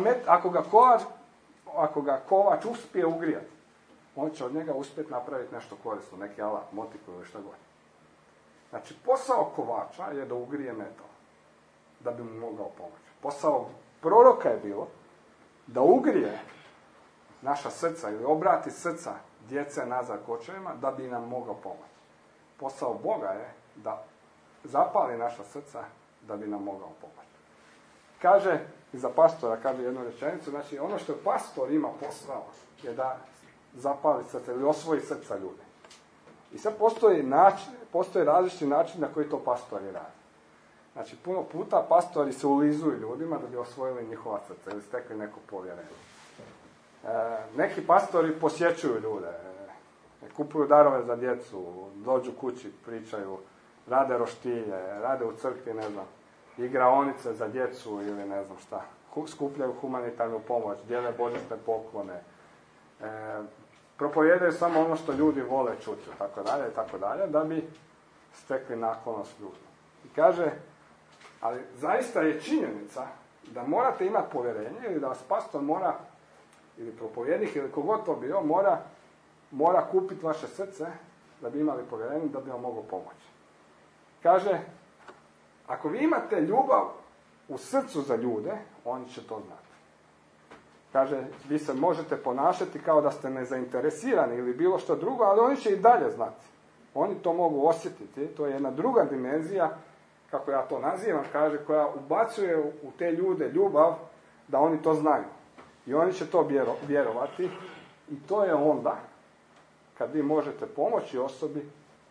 ako ga kovač uspije ugrijati, on će od njega uspjeti napraviti nešto korisno, neki alat, motiku ili šta god. Znači, posao kovača je da ugrije metal, da bi mu mogao pomoći. Posao proroka je bilo da ugrije naša srca ili obrati srca djece nazad k očevima, da bi nam mogao pomoći. Posao Boga je da zapali naša srca da bi nam mogao pomoći. Kaže, za pastora, kaže jednu rečenicu, znači ono što pastor ima posao je da zapali srce ili osvoji srca ljude. I sad postoji različiti način na koji to pastori rade. Znači, puno puta pastori se ulizuju ljudima da bi osvojili njihova srca ili stekli neko povjerenje. Neki pastori posjećuju ljude, kupuju darove za djecu, dođu kući, pričaju, rade roštilje, rade u crkvi, ne znam, igraonice za djecu ili ne znam šta. Skupljaju humanitarnu pomoć, dijele božićne poklone. Propovijedaju samo ono što ljudi vole čuti, tako dalje, da bi stekli naklonost ljudi. I kaže, ali zaista je činjenica da morate imati povjerenje ili da vas pastor mora, ili propovjednik, ili kogod to bio, mora kupiti vaše srce da bi imali povjerenje, da bi vam mogao pomoći. Kaže, ako vi imate ljubav u srcu za ljude, oni će to znati. Kaže, vi se možete ponašati kao da ste nezainteresirani ili bilo što drugo, ali oni će i dalje znati. Oni to mogu osjetiti. To je jedna druga dimenzija, kako ja to nazivam, kaže, koja ubacuje u te ljude ljubav da oni to znaju. I oni će to vjerovati. I to je onda kad vi možete pomoći osobi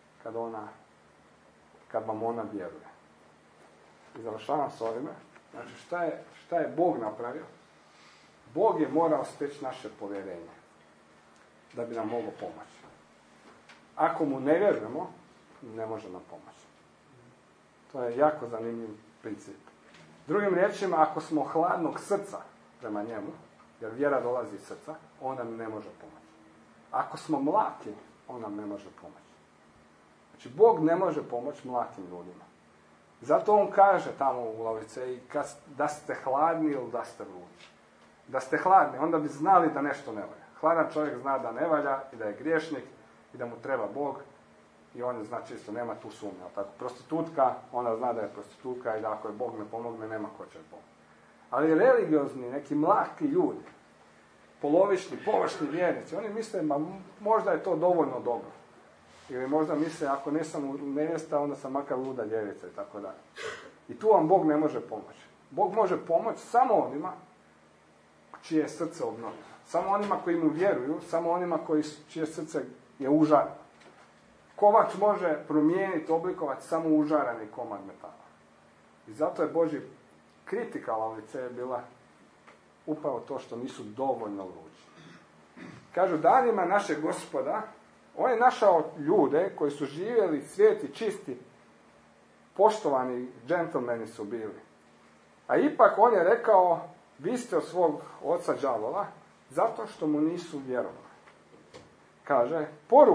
kad vam ona vjeruje. I završavam s ovime. Znači, šta je Bog napravio? Bog je morao steći naše povjerenje da bi nam mogao pomoći. Ako mu ne vjerujemo, ne može nam pomoći. To je jako zanimljiv princip. Drugim riječima, ako smo hladnog srca prema njemu, jer vjera dolazi iz srca, onda mi ne može pomoći. Ako smo mlaki, on nam ne može pomoći. Znači, Bog ne može pomoći mlakim ljudima. Zato on kaže tamo u Laodiceji da ste hladni ili da ste vrući. Da ste hladni, onda bi znali da nešto ne valja. Hladan čovjek zna da ne valja i da je griješnik i da mu treba Bog i on zna čisto, nema tu sumnje. Tako, prostitutka, ona zna da je prostitutka i da ako je Bog ne pomogne, nema ko će pomoći. Ali religiozni, neki mlaki ljudi, polovični, površni vjernici, oni misle, možda je to dovoljno dobro. Ili možda misle, ako nisam nevjesta, onda sam makar luda djevica i tako dalje. I tu vam Bog ne može pomoći. Bog može pomoći samo onima čije je srce obnovljeno. Samo onima koji mu vjeruju, samo onima čije srce je užareno. Kovač može promijeniti, oblikovati samo užareni komad metala. I zato je Božji kritika Laodiceje bila upravo to što nisu dovoljno vrući. Kažu, danima našeg Gospoda, on je našao ljude koji su živjeli svijeti čisti, poštovani džentlmeni su bili. A ipak on je rekao, vi ste od svog oca đavola, zato što mu nisu vjerovali. Kaže,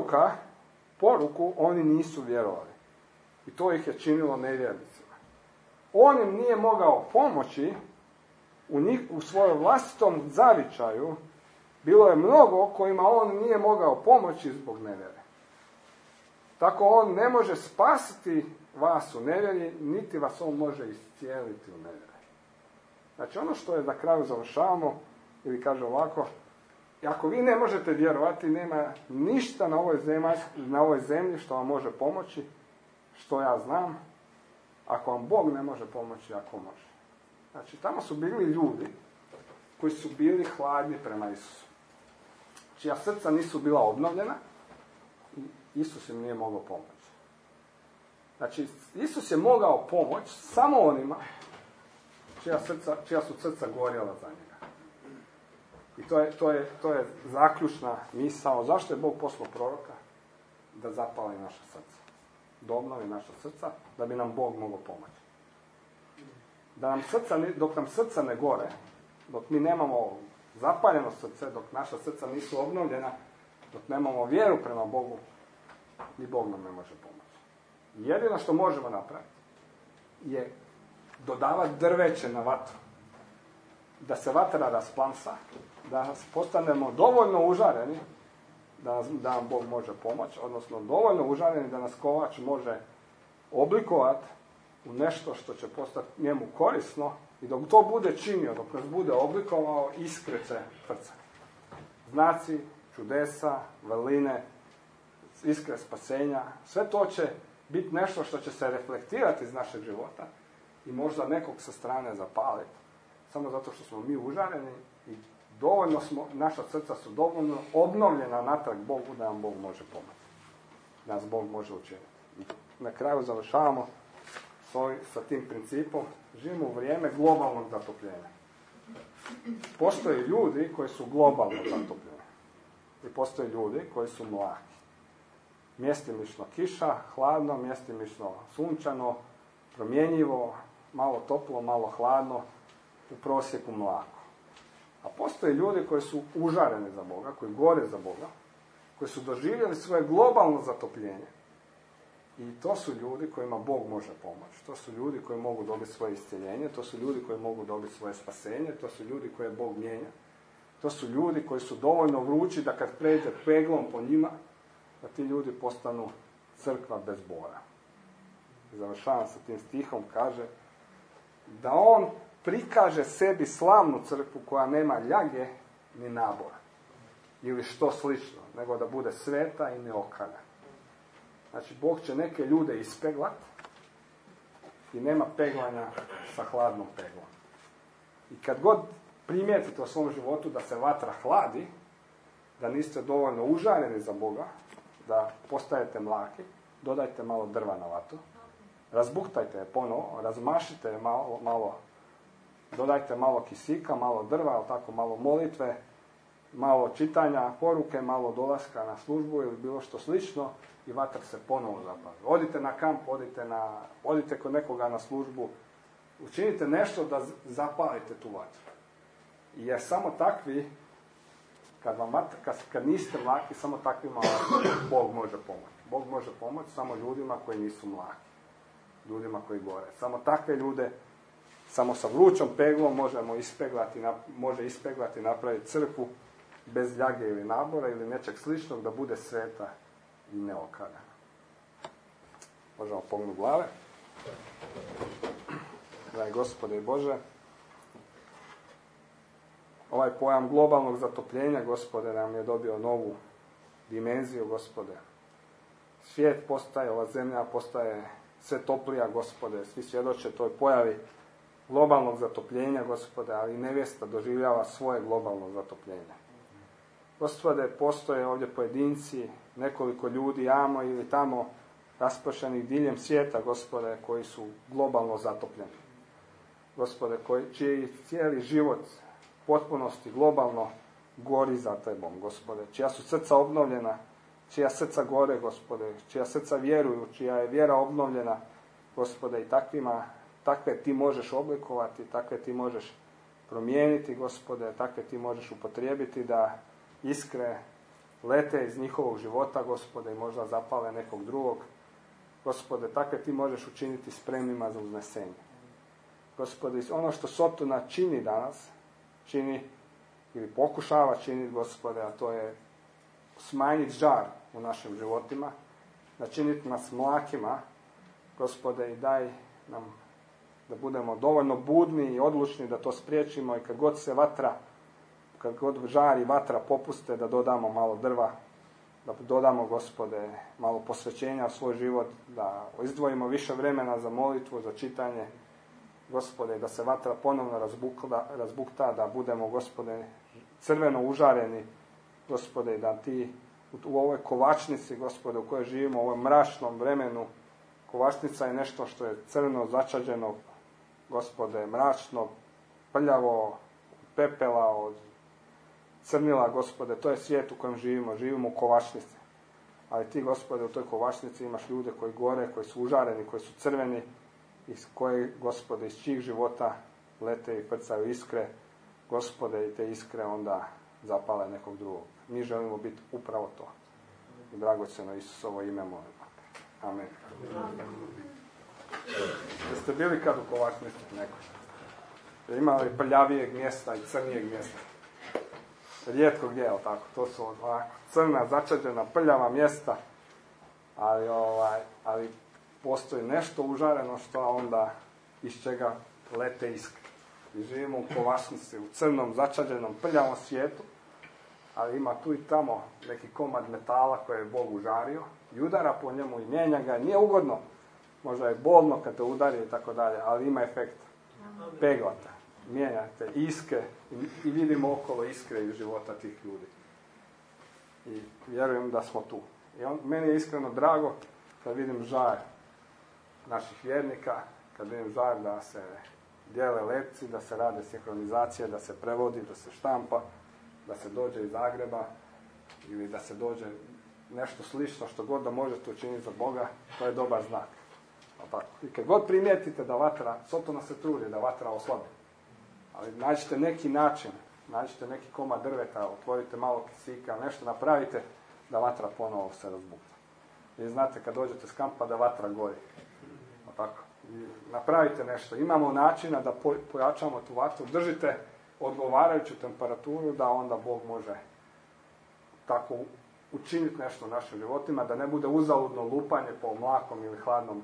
poruku oni nisu vjerovali. I to ih je činilo nevjernicima. On im nije mogao pomoći u svojom vlastitom zavičaju. Bilo je mnogo kojima on nije mogao pomoći zbog nevjere. Tako on ne može spasiti vas u nevjeri, niti vas on može iscijeliti u nevjeri. Znači ono što je na kraju završavamo, ili kaže ovako, ako vi ne možete vjerovati, nema ništa na ovoj zemlji što vam može pomoći, što ja znam, ako vam Bog ne može pomoći, ako može. Znači tamo su bili ljudi koji su bili hladni prema Isusu, čija srca nisu bila obnovljena i Isus im nije mogao pomoći. Znači, Isus je mogao pomoći samo onima čija su srca gorjela za njega. I to je zaključna misao. Zašto je Bog poslao proroka? Da zapali naša srca. Da obnovi naša srca, da bi nam Bog mogao pomoći. Dok nam srca ne gore, dok mi nemamo zapaljeno srce, dok naša srca nisu obnovljena, dok nemamo vjeru prema Bogu, ni Bog nam ne može pomoći. Jedino što možemo napraviti je dodavati drveće na vatru. Da se vatra rasplamsa, da postanemo dovoljno užareni da nam Bog može pomoći, odnosno dovoljno užareni da nas kovač može oblikovati u nešto što će postati njemu korisno i dok to bude činio, dok nas bude oblikovao, iskreće frca. Znaci, čudesa, vrline, iskre spasenja, sve to će biti nešto što će se reflektirati iz našeg života i možda nekog sa strane zapaliti. Samo zato što smo mi užareni i dovoljno naša srca su dovoljno obnovljena natrag Bogu da nam Bog može pomoći. Da nas Bog može učiniti. I na kraju završavamo sa tim principom. Živimo u vrijeme globalnog zatopljenja. Postoje ljudi koji su globalno zatopljeni. I postoje ljudi koji su mlaki. Mjestimično kiša, hladno, mjestimično sunčano, promjenjivo, malo toplo, malo hladno, u prosjeku mlako. A postoje ljudi koji su užareni za Boga, koji gore za Boga, koji su doživjeli svoje globalno zatopljenje. I to su ljudi kojima Bog može pomoći. To su ljudi koji mogu dobiti svoje iscjeljenje, to su ljudi koji mogu dobiti svoje spasenje, to su ljudi koje Bog mijenja. To su ljudi koji su dovoljno vrući da kad pređe peglom po njima, da ti ljudi postanu crkva bez bora. Završavam sa tim stihom, kaže da on prikaže sebi slavnu crkvu koja nema ljage ni nabora. Ili što slično, nego da bude sveta i neokaljana. Znači, Bog će neke ljude ispeglat i nema peglanja sa hladnom peglom. I kad god primijetite u svom životu da se vatra hladi, da niste dovoljno užareni za Boga, da postajete mlaki, dodajte malo drva na vatru, razbuhtajte je ponovo, razmašite je malo, dodajte malo kisika, malo drva, ali tako malo molitve, malo čitanja poruke, malo dolaska na službu ili bilo što slično i vatra se ponovo zapali. Odite na kamp, odite kod nekoga na službu, učinite nešto da zapalite tu vatru. Jer samo takvi Kad niste mlaki, samo takvima Bog može pomoći. Bog može pomoći samo ljudima koji nisu mlaki. Ljudima koji gore. Samo takve ljude, samo sa vrućom peglom može ispeglati, napraviti crkvu bez ljage ili nabora ili nečeg sličnog da bude sveta i neokarana. Možemo pognuti glave. Dragi Gospode i Bože, ovaj pojam globalnog zatopljenja, Gospode, nam je dobio novu dimenziju, Gospode. Svijet postaje, ova zemlja postaje sve toplija, Gospode. Svi svjedoče toj pojavi globalnog zatopljenja, Gospode, ali i nevjesta doživljava svoje globalno zatopljenje. Gospode, postoje ovdje pojedinci, nekoliko ljudi, amo ili tamo, raspršenih diljem svijeta, Gospode, koji su globalno zatopljeni. Gospode, čiji cijeli život potpunosti globalno gori za Tebom, Gospode. Čija su srca obnovljena, čija srca gore, Gospode, čija srca vjeruju, čija je vjera obnovljena, Gospode, i takve ti možeš oblikovati, takve ti možeš promijeniti, Gospode, takve ti možeš upotrijebiti da iskre lete iz njihovog života, Gospode, i možda zapale nekog drugog. Gospode, takve ti možeš učiniti spremnima za uznesenje. Gospode, ono što Sotona čini danas, čini ili pokušava činiti, Gospode, a to je smanjiti žar u našim životima, načiniti nas mlakima, Gospode, i daj nam da budemo dovoljno budni i odlučni da to spriječimo i kad god žar i vatra popuste, da dodamo malo drva, da dodamo, Gospode, malo posvećenja u svoj život, da izdvojimo više vremena za molitvu, za čitanje, Gospode, da se vatra ponovno razbukta, da budemo, Gospode, crveno užareni, Gospode, da ti u ovoj kovačnici, Gospode, u kojoj živimo, u ovom mračnom vremenu, kovačnica je nešto što je crno, začađeno, Gospode, mračno, prljavo, pepela, od crnila, Gospode, to je svijet u kojem živimo u kovačnici. Ali ti, Gospode, u toj kovačnici imaš ljude koji gore, koji su užareni, koji su crveni, iz koje, Gospode, iz čijih života lete i prcaju iskre, Gospode, i te iskre onda zapale nekog drugog. Mi želimo biti upravo to. I dragocjeno Isusovo ime molimo. Amen. Jeste bili kad u kovačnici neko? Imali prljavijeg mjesta i crnijeg mjesta? Rijetko gdje, je tako? To su ovako crna, začađena, prljava mjesta, ali postoji nešto užareno što onda iz čega lete iskre. I živimo u kovačnici, u crnom, začađenom, prljavom svijetu, ali ima tu i tamo neki komad metala koje je Bog užario i udara po njemu i mijenja ga. Nije ugodno, možda je bolno kad te udari i tako dalje, ali ima efekt. Peglate, mijenjate iskre i vidimo okolo iskre iz života tih ljudi. I vjerujem da smo tu. I meni je iskreno drago kad vidim žar naših vjernika, kad vidim žar da se dijele letci, da se rade sinhronizacije, da se prevodi, da se štampa, da se dođe iz Zagreba ili da se dođe nešto slično što god da možete učiniti za Boga, to je dobar znak. I kad god primijetite da vatra, Sotona se trudi da vatra oslabi, ali nađite neki način, nađite neki komad drveta, otvorite malo kisika, nešto napravite da vatra ponovo se razbukne. Vi znate kad dođete s kampa da vatra gori. Tako. I napravite nešto. Imamo načina da pojačamo tu vatru. Držite odgovarajuću temperaturu da onda Bog može tako učiniti nešto u našim životima, da ne bude uzaludno lupanje po mlakom ili hladnom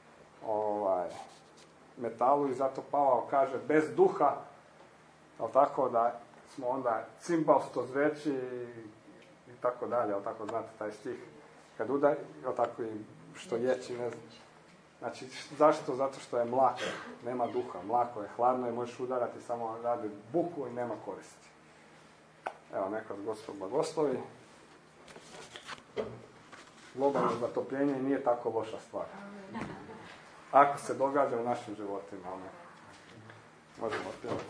metalu. I zato Pavao kaže bez duha, ali tako da smo onda cimbalsto zveći i tako dalje, ali tako znate taj stih. Kad udari, ali tako i što ječi, ne znam. Znači, zašto? Zato što je mlako, nema duha, mlako je hladno i možeš udarati, samo radi buku i nema koristi. Evo, neka vas Gospod blagoslovi. Globalno zatopljenje nije tako loša stvar. Ako se događa u našim životima, možemo otpjevati.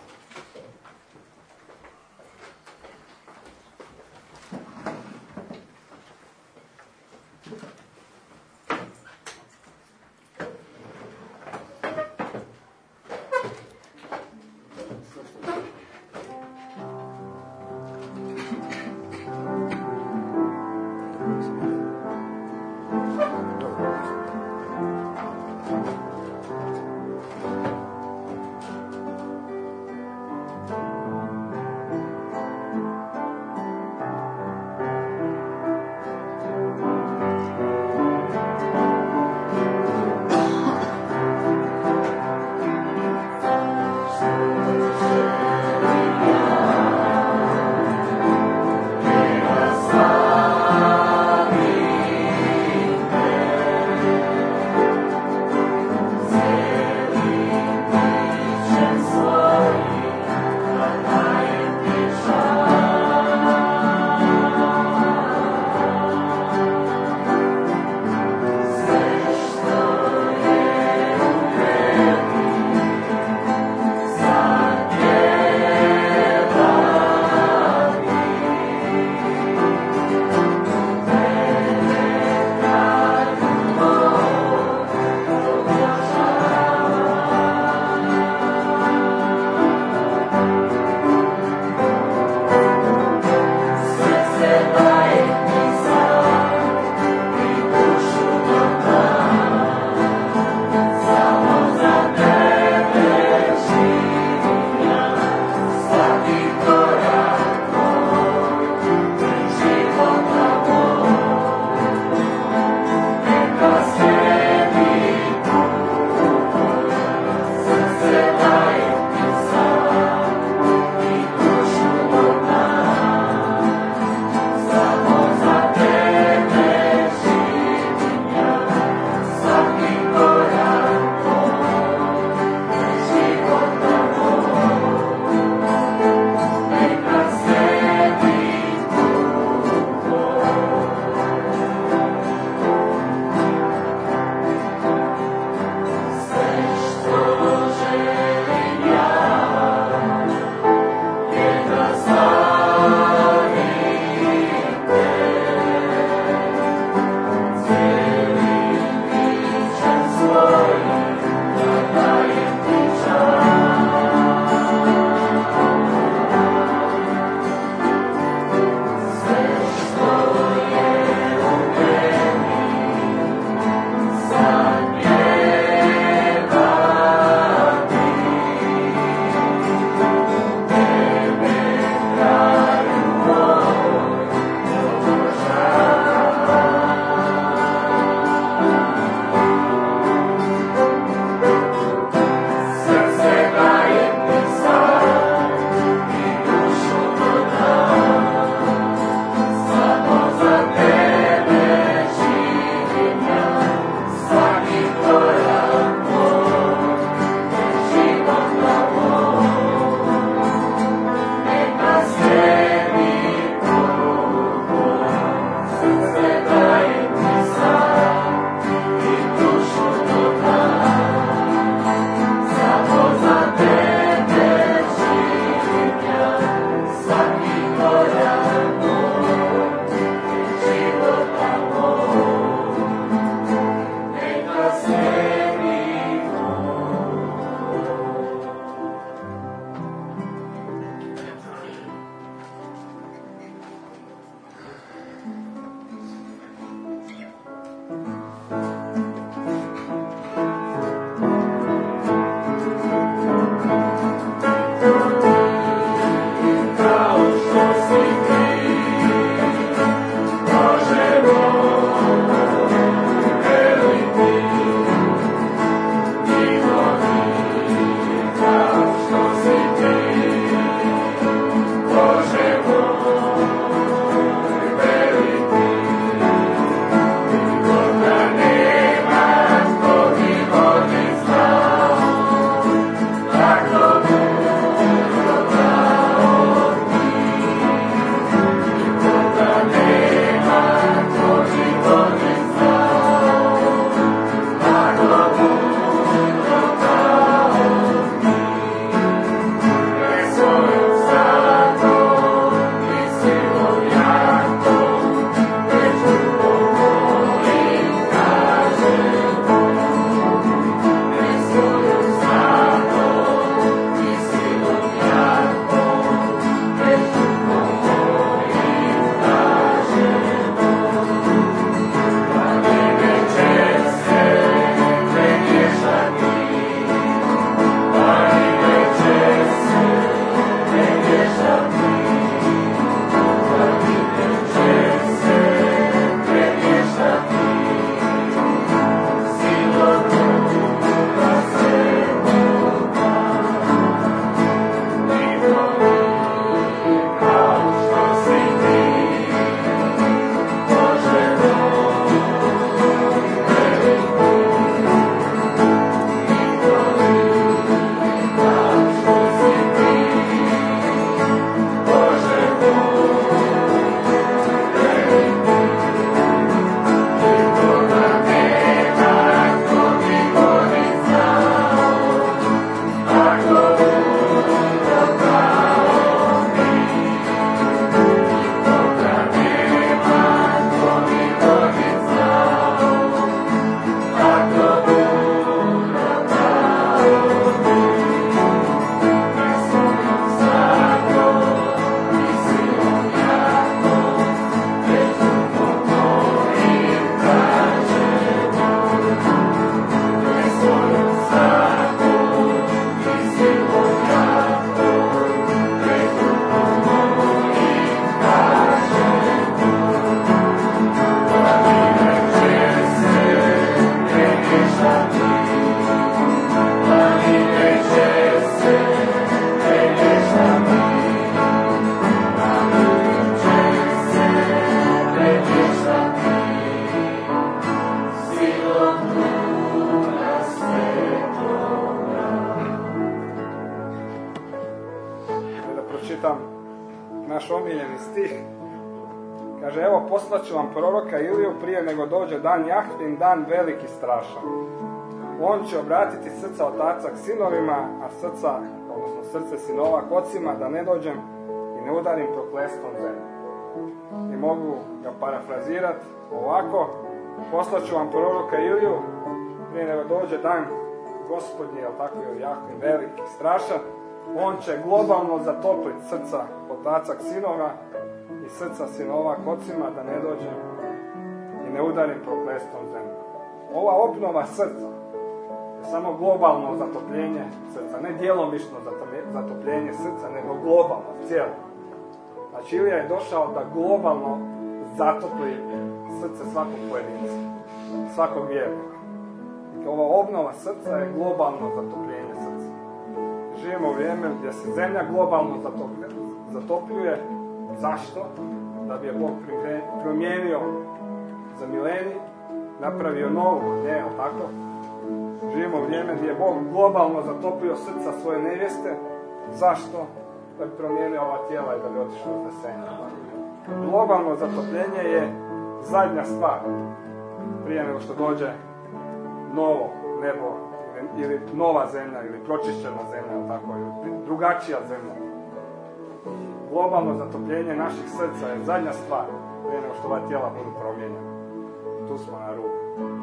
omiljeni stih. Kaže, evo poslaću vam proroka Iliju prije nego dođe dan Jahvin, dan veliki strašan. On će obratiti srca otaca k sinovima, a srce sinova k ocima, da ne dođem i ne udarim proklestvom zemlju. I mogu ga parafrazirati ovako: poslaću vam proroka Iliju prije nego dođe dan Gospodnji, jel tako, Jahvin, veliki, strašan. On će globalno zatopliti srca otaca k sinova i srca sinova k ocima, da ne dođem i ne udarim proklestvom zemlju. Ova obnova srca je samo globalno zatopljenje srca, ne djelomično zatopljenje srca, nego globalno, cijelo. Znači, Ilija je došao da globalno zatopli srce svakog pojedinca, svakog vjernika. Ova obnova srca je globalno zatopljenje srca. Živimo u vrijeme gdje se zemlja globalno zatopljuje. Zašto? Da bi je Bog promijenio za milenij, napravio novu, ne, tako? Živimo u vrijeme gdje je Bog globalno zatopio srca svoje nevjeste. Zašto? Da bi promijenio ova tijela i da bi otišlo u uznesenje. Globalno zatopljenje je zadnja stvar prije nego što dođe novo nebo ili nova zemlja ili pročišćena zemlja, tako, ili drugačija zemlja. Globalno zatopljenje naših srca je zadnja stvar prije nego što ova tijela budu promijenjena. Tu smo na rubu.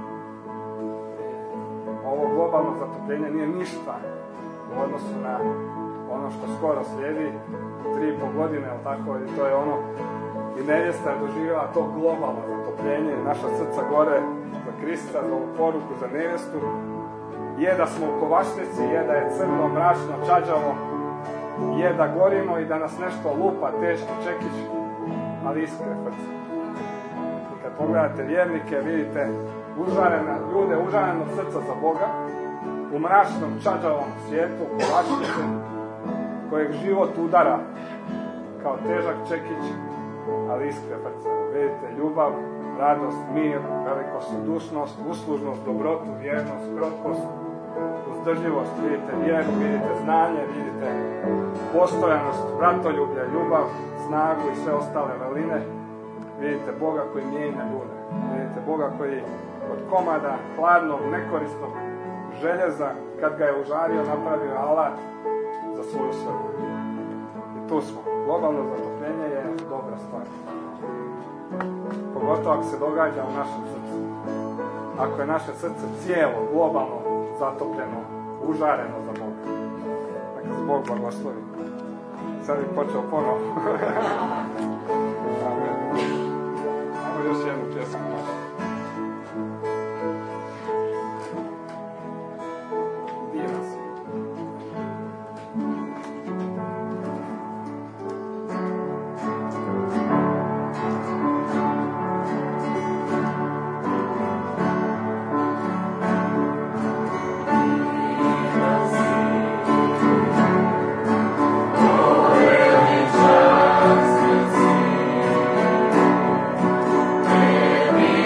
Ovo globalno zatopljenje nije ništa u odnosu na ono što skoro slijedi, 3,5 godine, ali tako, i to je ono, i nevjesta je doživjela to globalno zatopljenje, naša srca gore za Krista, za ovu poruku, za nevjestu. Je da smo u kovačnici, je da je crno, mračno, čađavo, je da gorimo i da nas nešto lupa, teški čekić, ali iskrene srce. I kad pogledate vjernike, vidite ljude užarenog srca za Boga, u mračnom, čađavom svijetu, kovačnici, kojeg život udara kao težak čekić, ali iskrene srce. Vidite ljubav, radost, mir, velikodušnost, uslužnost, dobrotu, vjernost, krotkost, uzdržljivost, vidite vjeru, vidite znanje, vidite postojanost, bratoljublje, ljubav, snagu i sve ostale veline. Vidite Boga koji mijenja ljude. Vidite Boga koji od komada hladnog, nekorisnog željeza, kad ga je užario, napravio alat za svoju svrhu. I tu smo. Globalno zatopljenje je dobra stvar. Pogotovo ako se događa u našem srcu. Ako je naše srce cijelo, globalno zatopljeno, užareno za Boga. Neka se Bog blagoslovi. Sad bih počeo ponovo. Ajmo još jednu pjesmu. Divan si. Baby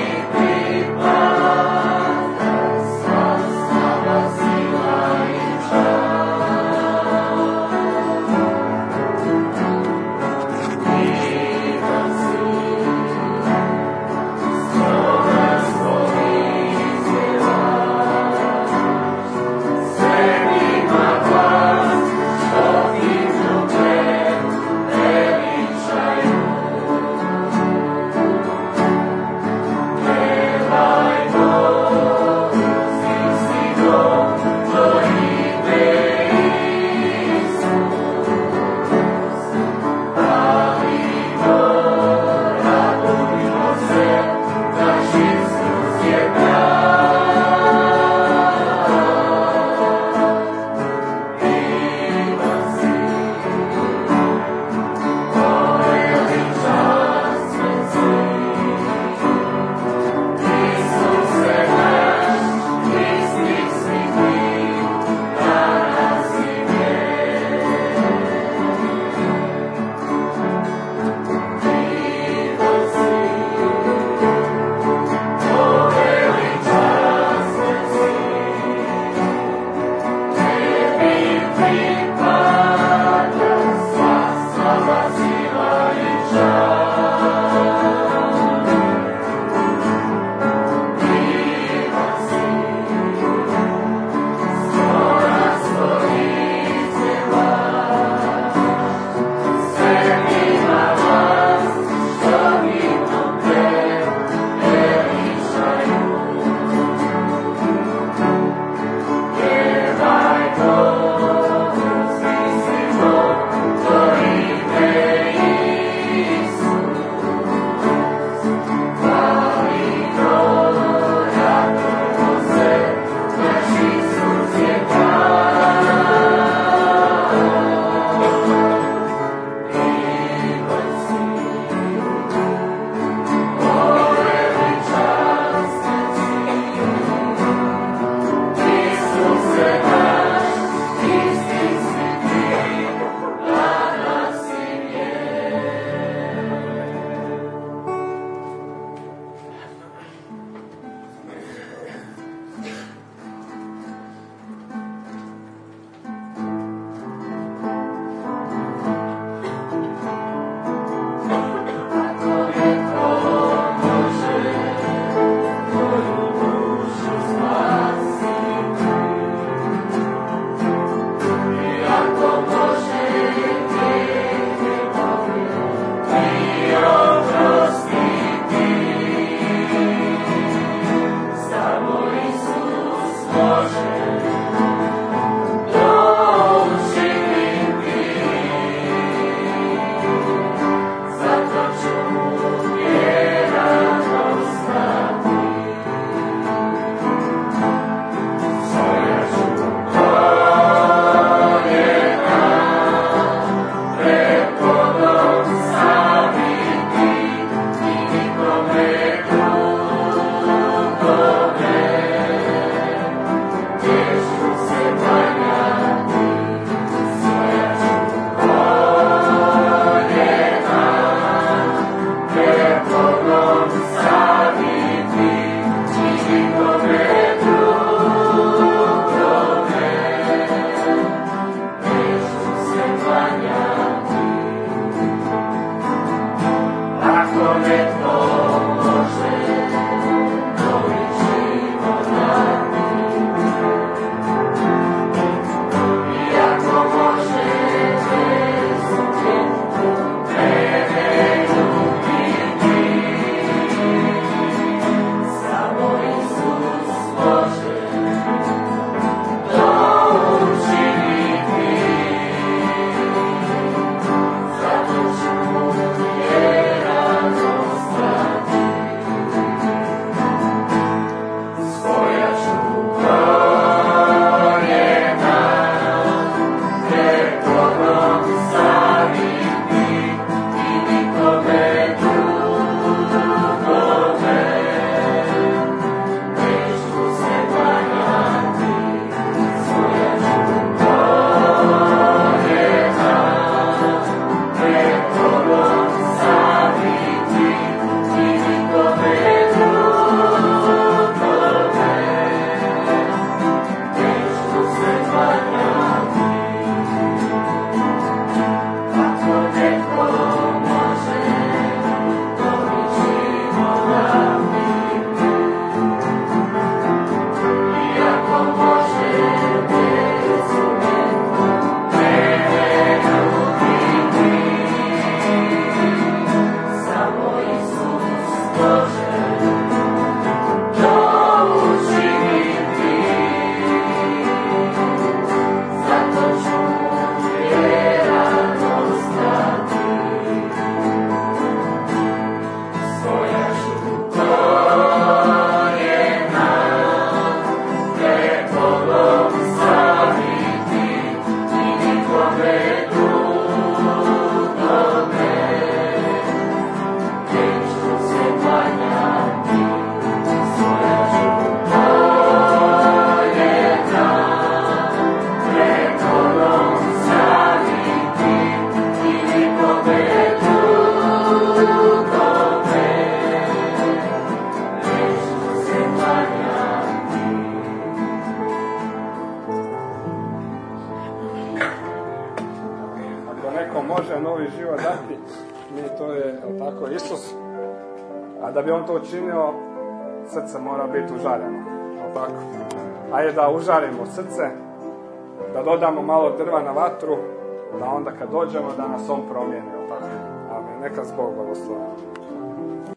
jel tako, Isus, a da bi on to učinio, srce mora biti užareno, jel tako. Ajde da užarimo srce, da dodamo malo drva na vatru, da onda kad dođemo da nas on promijeni, jel tako. Amen. Neka s Bog blagoslovi.